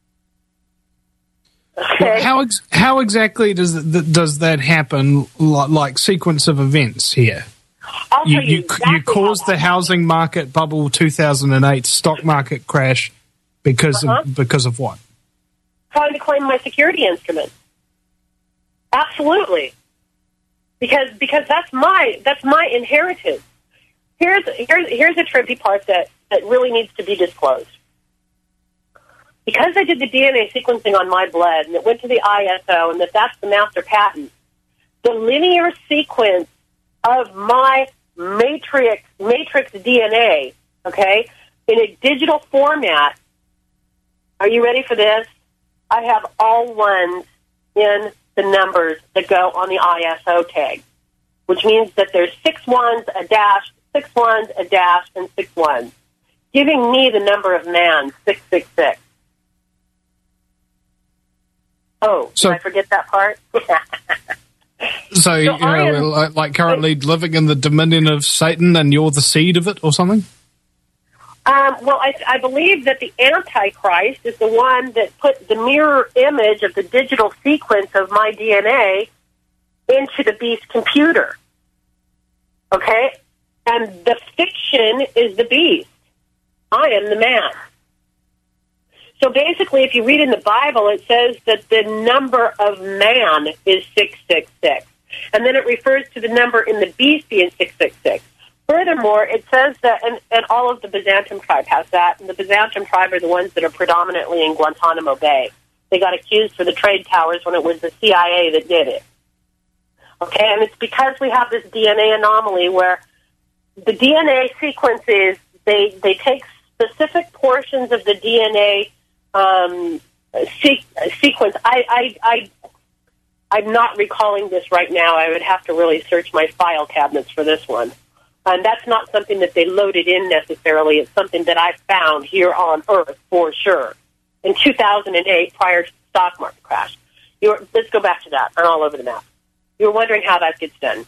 [SPEAKER 4] Okay.
[SPEAKER 1] Well, how exactly does that happen? Like sequence of events here.
[SPEAKER 4] I'll tell you exactly
[SPEAKER 1] you caused the housing market bubble 2008 stock market crash because of what?
[SPEAKER 4] Trying to claim my security instrument. Absolutely. Because that's my inheritance. Here's a trippy part that really needs to be disclosed. Because I did the DNA sequencing on my blood, and it went to the ISO, and that's the master patent, the linear sequence of my matrix DNA, okay, in a digital format. Are you ready for this? I have all ones in the numbers that go on the ISO tag, which means that there's 6 ones, a dash, 6 ones, a dash, and 6 ones, giving me the number of man, 666. Oh,
[SPEAKER 1] So-
[SPEAKER 4] did I forget that part?
[SPEAKER 1] So, you
[SPEAKER 4] I am-
[SPEAKER 1] know, like currently living in the dominion of Satan and you're the seed of it or something?
[SPEAKER 4] Well, I believe that the Antichrist is the one that put the mirror image of the digital sequence of my DNA into the beast computer. Okay? And the fiction is the beast. I am the man. So basically, if you read in the Bible, it says that the number of man is 666. And then it refers to the number in the beast being 666. Furthermore, it says that, and all of the Byzantium tribe has that, and the Byzantium tribe are the ones that are predominantly in Guantanamo Bay. They got accused for the trade towers when it was the CIA that did it. Okay, and it's because we have this DNA anomaly where the DNA sequences, they take specific portions of the DNA sequence. I'm not recalling this right now. I would have to really search my file cabinets for this one. And that's not something that they loaded in necessarily. It's something that I found here on Earth for sure in 2008 prior to the stock market crash. Let's go back to that. I'm all over the map. You're wondering how that gets done.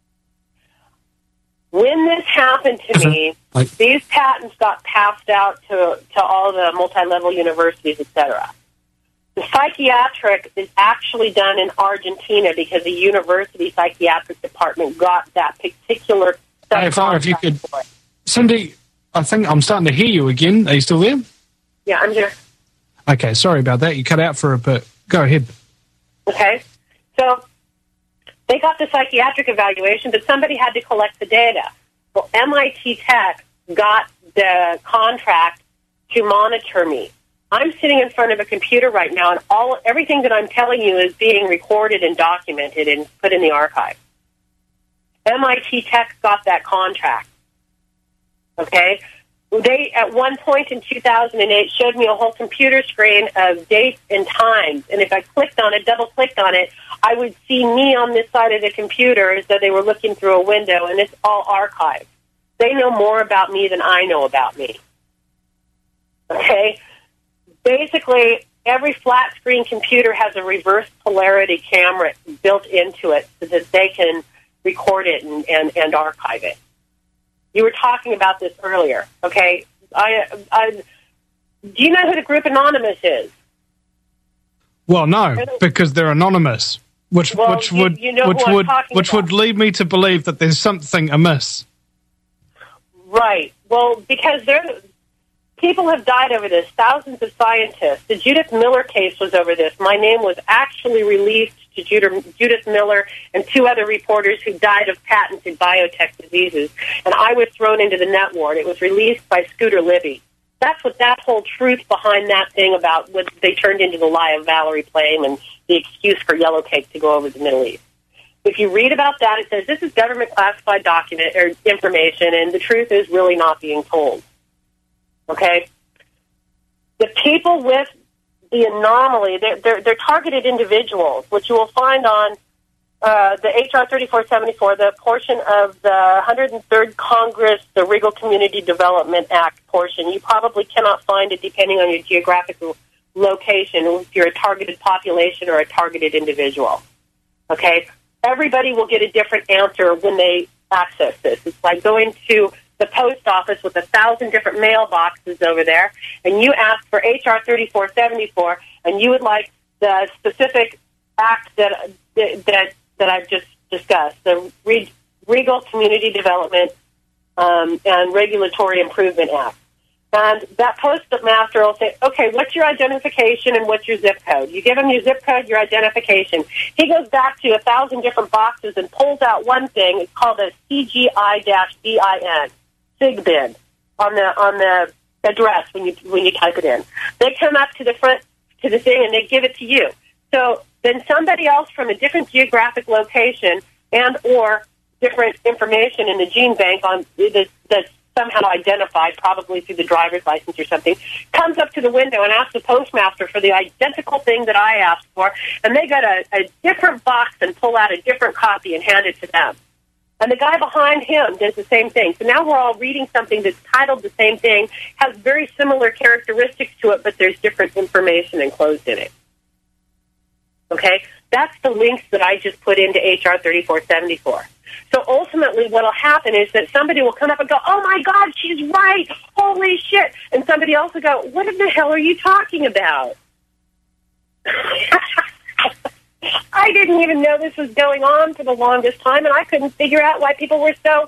[SPEAKER 4] When this happened to me, these patents got passed out to all the multi-level universities, etc. The psychiatric is actually done in Argentina because the university psychiatric department got that particular.
[SPEAKER 1] Hey, if you could, Cindy, I think I'm starting to hear you again. Are you still there?
[SPEAKER 4] Yeah, I'm here.
[SPEAKER 1] Okay, sorry about that. You cut out for a bit. Go ahead.
[SPEAKER 4] Okay, so they got the psychiatric evaluation, but somebody had to collect the data. Well, MIT Tech got the contract to monitor me. I'm sitting in front of a computer right now, and everything that I'm telling you is being recorded and documented and put in the archive. MIT Tech got that contract. Okay? They, at one point in 2008, showed me a whole computer screen of dates and times. And if I clicked on it, double-clicked on it, I would see me on this side of the computer as though they were looking through a window, and it's all archived. They know more about me than I know about me. Okay? Basically, every flat-screen computer has a reverse polarity camera built into it so that they can record it and archive it. You were talking about this earlier, okay? Do you know who the group Anonymous is?
[SPEAKER 1] Well, no, because they're anonymous, which would lead me to believe that there's something amiss.
[SPEAKER 4] Right. Well, because people have died over this. Thousands of scientists. The Judith Miller case was over this. My name was actually released to Judith Miller and 2 other reporters who died of patented biotech diseases. And I was thrown into the net ward. It was released by Scooter Libby. That's what that whole truth behind that thing about what they turned into the lie of Valerie Plame and the excuse for Yellow Cake to go over the Middle East. If you read about that, it says this is government classified document or information, and the truth is really not being told. Okay? The people with the anomaly, they're targeted individuals, which you will find on the H.R. 3474, the portion of the 103rd Congress, the Regal Community Development Act portion. You probably cannot find it depending on your geographical location, if you're a targeted population or a targeted individual. Okay? Everybody will get a different answer when they access this. It's like going to the post office with 1,000 different mailboxes over there, and you ask for H.R. 3474, and you would like the specific act that I've just discussed, the Regal Community Development and Regulatory Improvement Act. And that postmaster will say, okay, what's your identification and what's your zip code? You give him your zip code, your identification. He goes back to 1,000 different boxes and pulls out one thing. It's called a CGI-BIN, SIGBIN, on the address when you type it in. They come up to the front to the thing and they give it to you. So then somebody else from a different geographic location and or different information in the gene bank on that's somehow identified, probably through the driver's license or something, comes up to the window and asks the postmaster for the identical thing that I asked for, and they got a different box and pull out a different copy and hand it to them. And the guy behind him does the same thing. So now we're all reading something that's titled the same thing, has very similar characteristics to it, but there's different information enclosed in it. Okay? That's the links that I just put into HR 3474. So ultimately what will happen is that somebody will come up and go, oh, my God, she's right. Holy shit. And somebody else will go, what in the hell are you talking about? I didn't even know this was going on for the longest time, and I couldn't figure out why people were so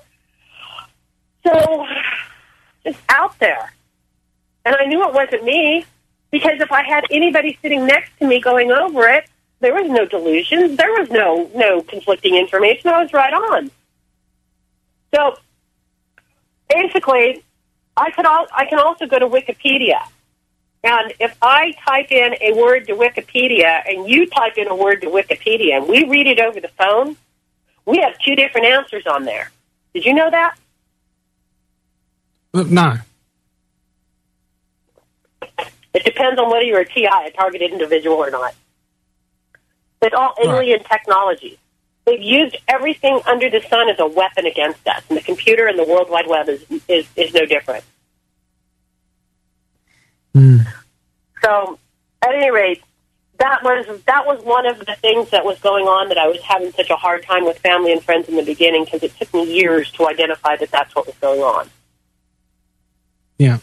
[SPEAKER 4] just out there. And I knew it wasn't me, because if I had anybody sitting next to me going over it, there was no delusions. There was no conflicting information. I was right on. So basically, I can also go to Wikipedia. And if I type in a word to Wikipedia and you type in a word to Wikipedia and we read it over the phone, we have two different answers on there. Did you know that?
[SPEAKER 1] No.
[SPEAKER 4] It depends on whether you're a TI, a targeted individual, or not. It's all alien technology. They've used everything under the sun as a weapon against us, and the computer and the World Wide Web is no different. So, at any rate, that was one of the things that was going on that I was having such a hard time with family and friends in the beginning, because it took me years to identify that that's what was going on.
[SPEAKER 1] Yeah.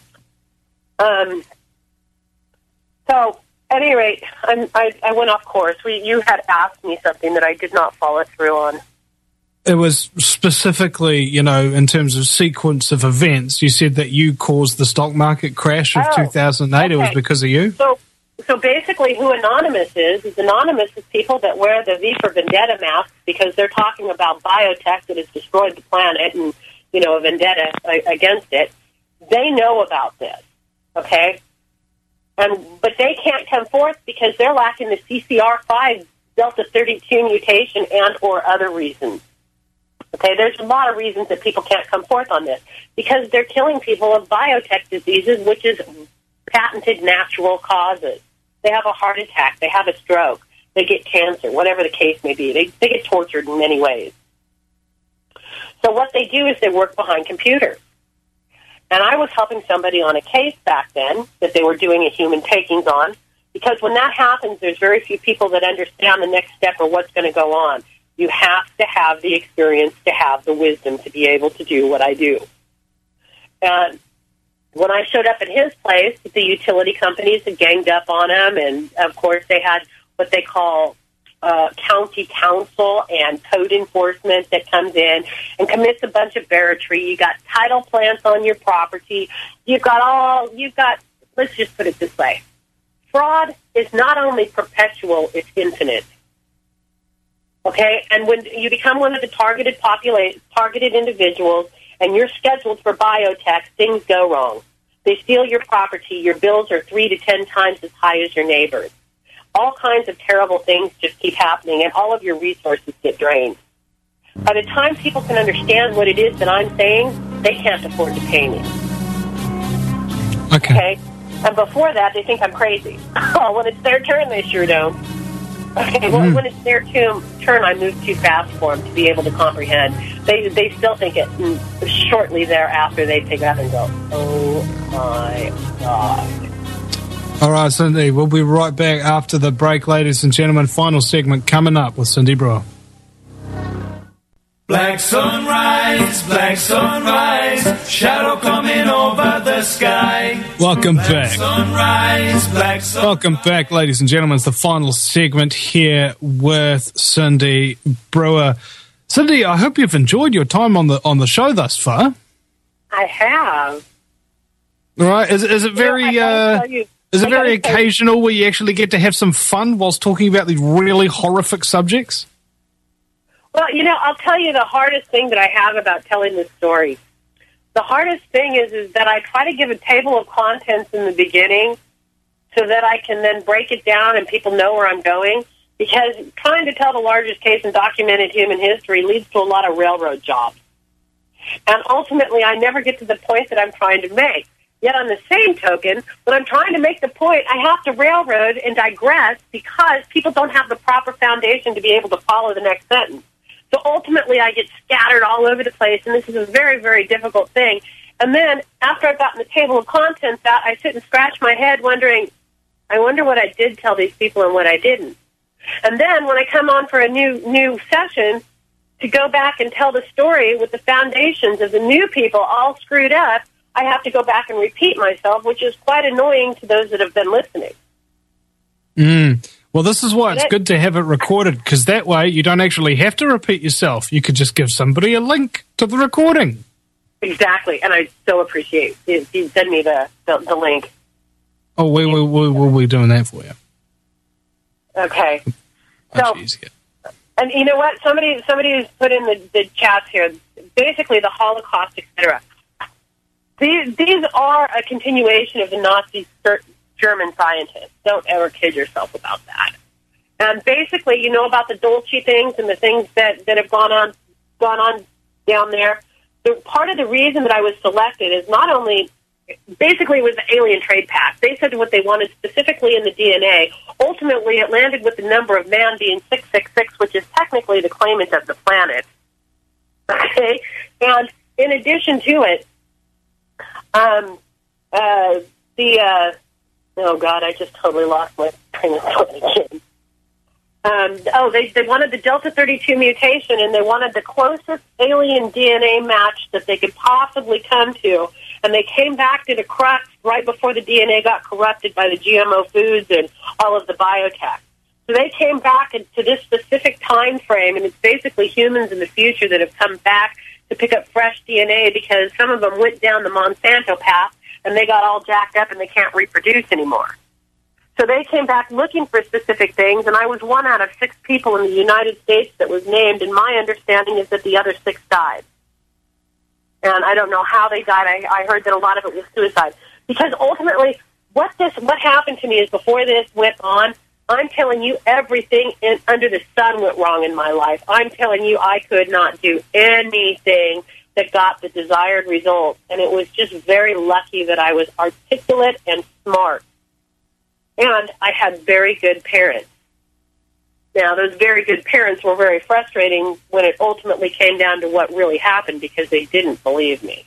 [SPEAKER 4] So, at any rate, I went off course. You had asked me something that I did not follow through on.
[SPEAKER 1] It was specifically, in terms of sequence of events, you said that you caused the stock market crash of 2008. Okay. It was because of you?
[SPEAKER 4] So basically who Anonymous is Anonymous is people that wear the V for Vendetta masks because they're talking about biotech that has destroyed the planet and, a vendetta against it. They know about this, okay? But they can't come forth because they're lacking the CCR5 Delta 32 mutation and or other reasons. Okay, there's a lot of reasons that people can't come forth on this because they're killing people of biotech diseases, which is patented natural causes. They have a heart attack, they have a stroke, they get cancer, whatever the case may be. They get tortured in many ways. So what they do is they work behind computers. And I was helping somebody on a case back then that they were doing a human takings on, because when that happens, there's very few people that understand the next step or what's going to go on. You have to have the experience to have the wisdom to be able to do what I do. And when I showed up at his place, the utility companies had ganged up on him, and, of course, they had what they call county council and code enforcement that comes in and commits a bunch of barratry. You got title plants on your property. You've got, let's just put it this way. Fraud is not only perpetual, it's infinite. Okay, and when you become one of the targeted individuals and you're scheduled for biotech, things go wrong. They steal your property. Your bills are 3 to 10 times as high as your neighbors. All kinds of terrible things just keep happening, and all of your resources get drained. By the time people can understand what it is that I'm saying, they can't afford to pay me. Okay? And before that, they think I'm crazy. Oh, when it's their turn, they sure don't. Okay, well, when it's their turn, I move too fast for them to be able to comprehend. They still think it shortly thereafter they pick up and go, oh, my God.
[SPEAKER 1] All right, Cindy, we'll be right back after the break, ladies and gentlemen. Final segment coming up with Cindy Brewer.
[SPEAKER 7] Black sunrise, shadow coming over the sky.
[SPEAKER 1] Welcome back.
[SPEAKER 7] Sunrise,
[SPEAKER 1] Welcome back, ladies and gentlemen. It's the final segment here with Cindy Brewer. Cindy, I hope you've enjoyed your time on the show thus far.
[SPEAKER 4] I have.
[SPEAKER 1] All right, is it very is it very occasional where you actually get to have some fun whilst talking about these really horrific subjects?
[SPEAKER 4] Well, I'll tell you the hardest thing that I have about telling this story. The hardest thing is that I try to give a table of contents in the beginning so that I can then break it down and people know where I'm going. because trying to tell the largest case in documented human history leads to a lot of railroad jobs. And ultimately, I never get to the point that I'm trying to make. Yet on the same token, when I'm trying to make the point, I have to railroad and digress because people don't have the proper foundation to be able to follow the next sentence. So ultimately, I get scattered all over the place, and this is a very, very difficult thing. And then, after I've gotten the table of contents out, I sit and scratch my head wondering, I wonder what I did tell these people and what I didn't. And then, when I come on for a new session, to go back and tell the story with the foundations of the new people all screwed up, I have to go back and repeat myself, which is quite annoying to those that have been listening.
[SPEAKER 1] Well, this is why it's good to have it recorded, because that way you don't actually have to repeat yourself. You could just give somebody a link to the recording.
[SPEAKER 4] Exactly, and I so appreciate it. You send me the link.
[SPEAKER 1] Oh, we'll be doing that for you.
[SPEAKER 4] Okay.
[SPEAKER 1] Much easier.
[SPEAKER 4] And you know what? Somebody has put in the chats here, basically the Holocaust, etc. These are a continuation of the Nazi German scientists. Don't ever kid yourself about that. And basically, you know about the Dolce things and the things that have gone on down there. Part of the reason that I was selected is not only basically it was the alien trade pact. They said what they wanted specifically in the DNA. Ultimately, it landed with the number of man being 666, which is technically the claimant of the planet. Okay, and in addition to it, oh God, I just totally lost my train of thought again. They wanted the Delta 32 mutation, and they wanted the closest alien DNA match that they could possibly come to. And they came back to the crux right before the DNA got corrupted by the GMO foods and all of the biotech. So they came back to this specific time frame, and it's basically humans in the future that have come back to pick up fresh DNA because some of them went down the Monsanto path, and they got all jacked up and they can't reproduce anymore. So they came back looking for specific things, and I was one out of 6 people in the United States that was named, and my understanding is that the other 6 died. And I don't know how they died. I heard that a lot of it was suicide. Because ultimately, what happened to me is before this went on, I'm telling you everything under the sun went wrong in my life. I'm telling you I could not do anything that got the desired result. And it was just very lucky that I was articulate and smart. And I had very good parents. Now, those very good parents were very frustrating when it ultimately came down to what really happened because they didn't believe me.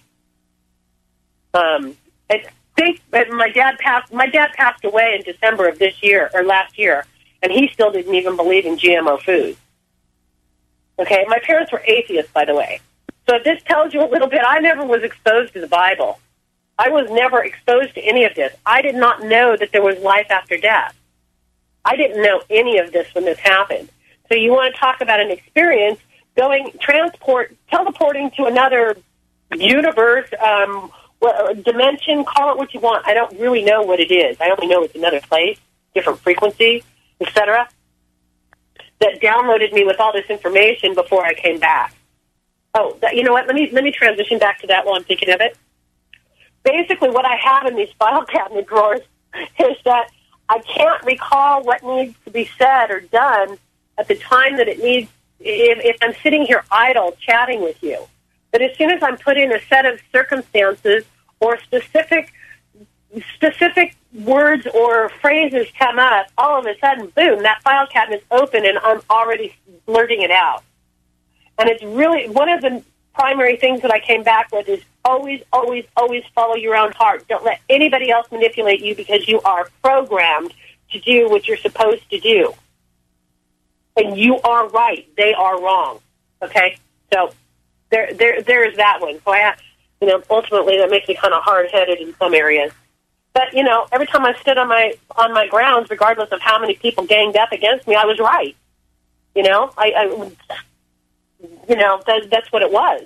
[SPEAKER 4] I think my dad passed away in December of this year, or last year, and he still didn't even believe in GMO foods. Okay, my parents were atheists, by the way. So if this tells you a little bit, I never was exposed to the Bible. I was never exposed to any of this. I did not know that there was life after death. I didn't know any of this when this happened. So you want to talk about an experience teleporting to another universe, dimension, call it what you want. I don't really know what it is. I only know it's another place, different frequency, etc. that downloaded me with all this information before I came back. Oh, you know what? Let me transition back to that while I'm thinking of it. Basically, what I have in these file cabinet drawers is that I can't recall what needs to be said or done at the time that it needs, if I'm sitting here idle chatting with you. But as soon as I'm put in a set of circumstances or specific words or phrases come up, all of a sudden, boom, that file cabinet's open and I'm already blurting it out. And it's really, one of the primary things that I came back with is always, always, always follow your own heart. Don't let anybody else manipulate you because you are programmed to do what you're supposed to do. And you are right. They are wrong. Okay? So there's that one. So ultimately that makes me kind of hard-headed in some areas. But, every time I stood on my grounds, regardless of how many people ganged up against me, I was right. That's what it was.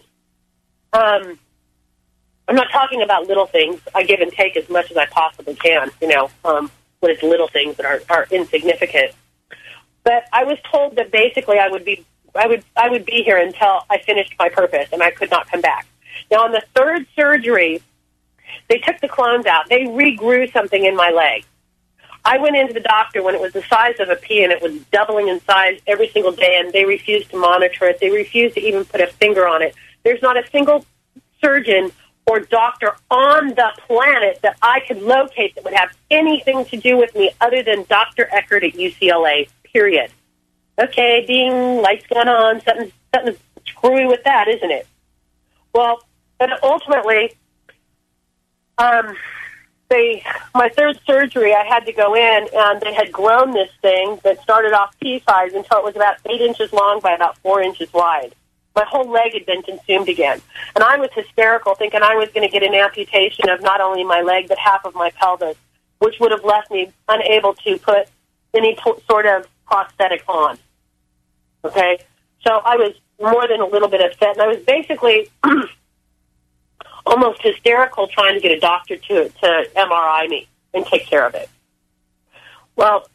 [SPEAKER 4] I'm not talking about little things. I give and take as much as I possibly can, when it's little things that are insignificant. But I was told that basically I would be here until I finished my purpose and I could not come back. Now, on the 3rd surgery, they took the clones out. They regrew something in my leg. I went into the doctor when it was the size of a pea, and it was doubling in size every single day, and they refused to monitor it. They refused to even put a finger on it. There's not a single surgeon or doctor on the planet that I could locate that would have anything to do with me other than Dr. Eckert at UCLA, period. Okay, ding, lights going on, something screwy with that, isn't it? Well, and ultimately, my third surgery, I had to go in, and they had grown this thing that started off pea-sized until it was about 8 inches long by about 4 inches wide. My whole leg had been consumed again. And I was hysterical, thinking I was going to get an amputation of not only my leg, but half of my pelvis, which would have left me unable to put any sort of prosthetic on. Okay? So I was more than a little bit upset, and I was basically almost hysterical trying to get a doctor to MRI me and take care of it. Well,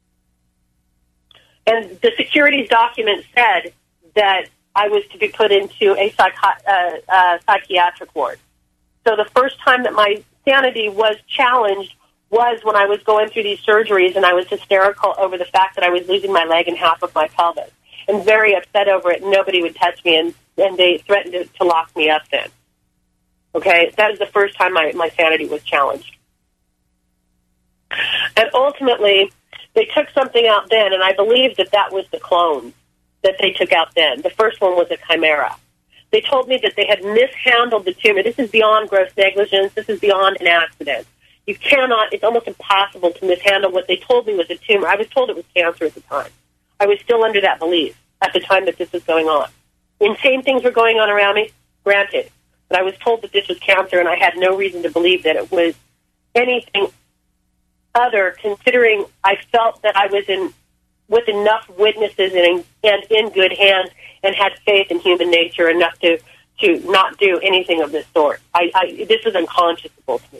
[SPEAKER 4] and the securities document said that I was to be put into a psychiatric ward. So the first time that my sanity was challenged was when I was going through these surgeries, and I was hysterical over the fact that I was losing my leg and half of my pelvis, and very upset over it. Nobody would touch me, and they threatened to lock me up then. Okay, that was the first time my sanity was challenged. And ultimately, they took something out then, and I believe that was the clone that they took out then. The first one was a chimera. They told me that they had mishandled the tumor. This is beyond gross negligence. This is beyond an accident. You cannot, it's almost impossible to mishandle what they told me was a tumor. I was told it was cancer at the time. I was still under that belief at the time that this was going on. Insane things were going on around me, granted. But I was told that this was cancer, and I had no reason to believe that it was anything other, considering I felt that I was with enough witnesses and in good hands and had faith in human nature enough to not do anything of this sort. This was unconscionable to me.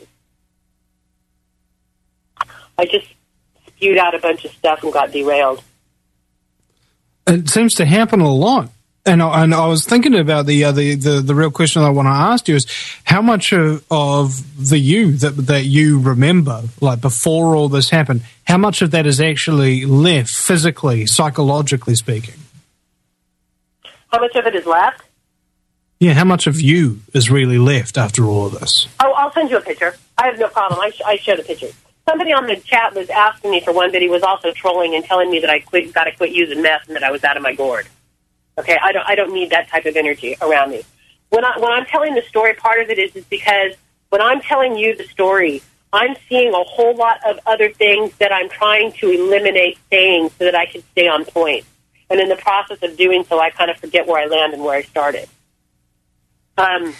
[SPEAKER 4] I just spewed out a bunch of stuff and got derailed.
[SPEAKER 1] It seems to happen a lot. And I was thinking about the real question I want to ask you is how much of the you that you remember, like before all this happened, how much of that is actually left physically, psychologically speaking?
[SPEAKER 4] How much of it is left?
[SPEAKER 1] Yeah, how much of you is really left after all of this?
[SPEAKER 4] Oh, I'll send you a picture. I have no problem. I share the picture. Somebody on the chat was asking me for one, but he was also trolling and telling me that I got to quit using meth and that I was out of my gourd. Okay, I don't need that type of energy around me. When I'm telling the story, part of it is because when I'm telling you the story, I'm seeing a whole lot of other things that I'm trying to eliminate saying so that I can stay on point. And in the process of doing so, I kind of forget where I land and where I started. But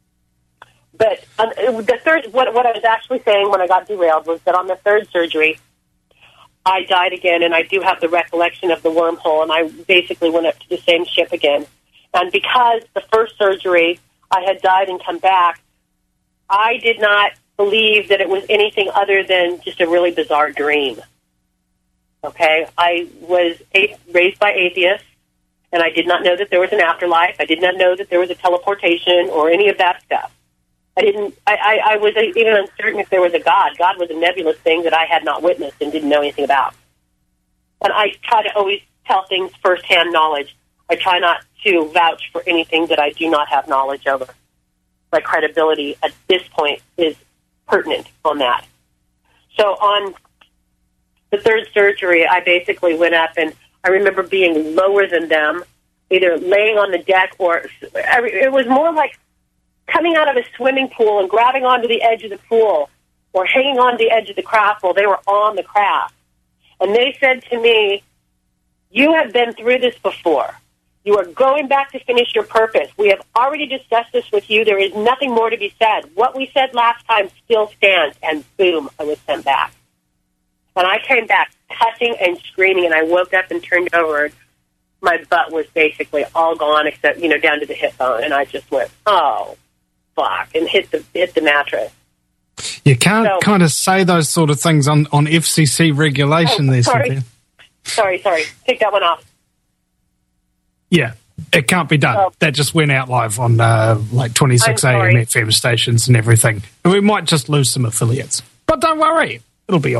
[SPEAKER 4] the third, what I was actually saying when I got derailed was that on the third surgery, I died again, and I do have the recollection of the wormhole, and I basically went up to the same ship again. And because the first surgery, I had died and come back, I did not believe that it was anything other than just a really bizarre dream. Okay? I was raised by atheists, and I did not know that there was an afterlife. I did not know that there was a teleportation or any of that stuff. I was even uncertain if there was a God. God was a nebulous thing that I had not witnessed and didn't know anything about. And I try to always tell things firsthand knowledge. I try not to vouch for anything that I do not have knowledge over. My credibility at this point is pertinent on that. So on the third surgery, I basically went up, and I remember being lower than them, either laying on the deck or it was more like coming out of a swimming pool and grabbing onto the edge of the pool or hanging on the edge of the craft while they were on the craft. And they said to me, "You have been through this before. You are going back to finish your purpose. We have already discussed this with you. There is nothing more to be said. What we said last time still stands." And boom, I was sent back. And I came back cussing and screaming, and I woke up and turned over. My butt was basically all gone except, down to the hip bone. And I just went, oh, fuck, and hit the mattress.
[SPEAKER 1] You can't kind of say those sort of things on FCC regulation there, Cynthia.
[SPEAKER 4] Sorry. Take that one off.
[SPEAKER 1] Yeah, it can't be done.
[SPEAKER 4] Oh.
[SPEAKER 1] That just went out live on 26 AM FM stations and everything. And we might just lose some affiliates. But don't worry, it'll be okay.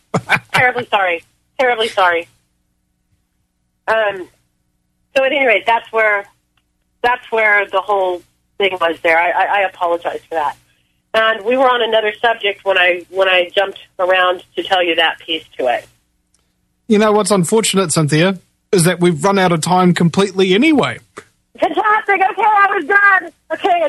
[SPEAKER 4] Terribly sorry. Terribly sorry. So at any rate, that's where the whole thing was there. I apologize for that. And we were on another subject when I jumped around to tell you that piece to it.
[SPEAKER 1] You know what's unfortunate, Cynthia, is that we've run out of time completely anyway.
[SPEAKER 4] Fantastic. Okay, I was done. Okay,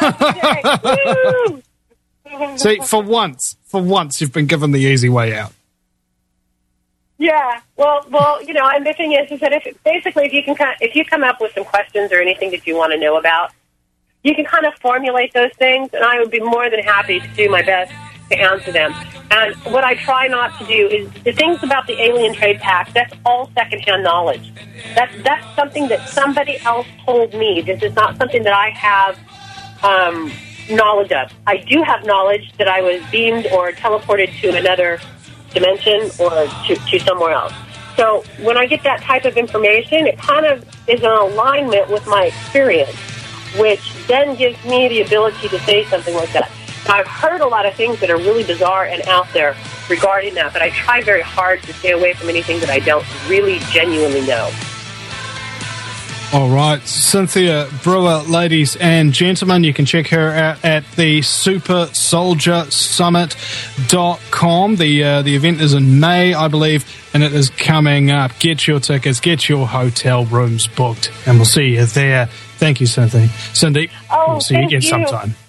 [SPEAKER 4] enough.
[SPEAKER 1] See, for once, you've been given the easy way out.
[SPEAKER 4] Yeah. Well, and the thing is that if you come up with some questions or anything that you want to know about, you can kind of formulate those things, and I would be more than happy to do my best to answer them. And what I try not to do is the things about the Alien Trade Pact. That's all secondhand knowledge. That's something that somebody else told me. This is not something that I have knowledge of. I do have knowledge that I was beamed or teleported to another dimension or to somewhere else. So when I get that type of information, it kind of is in alignment with my experience, which then gives me the ability to say something like that. Now, I've heard a lot of things that are really bizarre and out there regarding that, but I try very hard to stay away from anything that I don't really genuinely know.
[SPEAKER 1] All right, Cynthia Brewer, ladies and gentlemen, you can check her out at the supersoldiersummit.com. The event is in May, I believe, and it is coming up. Get your tickets, get your hotel rooms booked, and we'll see you there. Thank you, Cindy.
[SPEAKER 4] Oh,
[SPEAKER 1] we'll see you again
[SPEAKER 4] you.
[SPEAKER 1] sometime.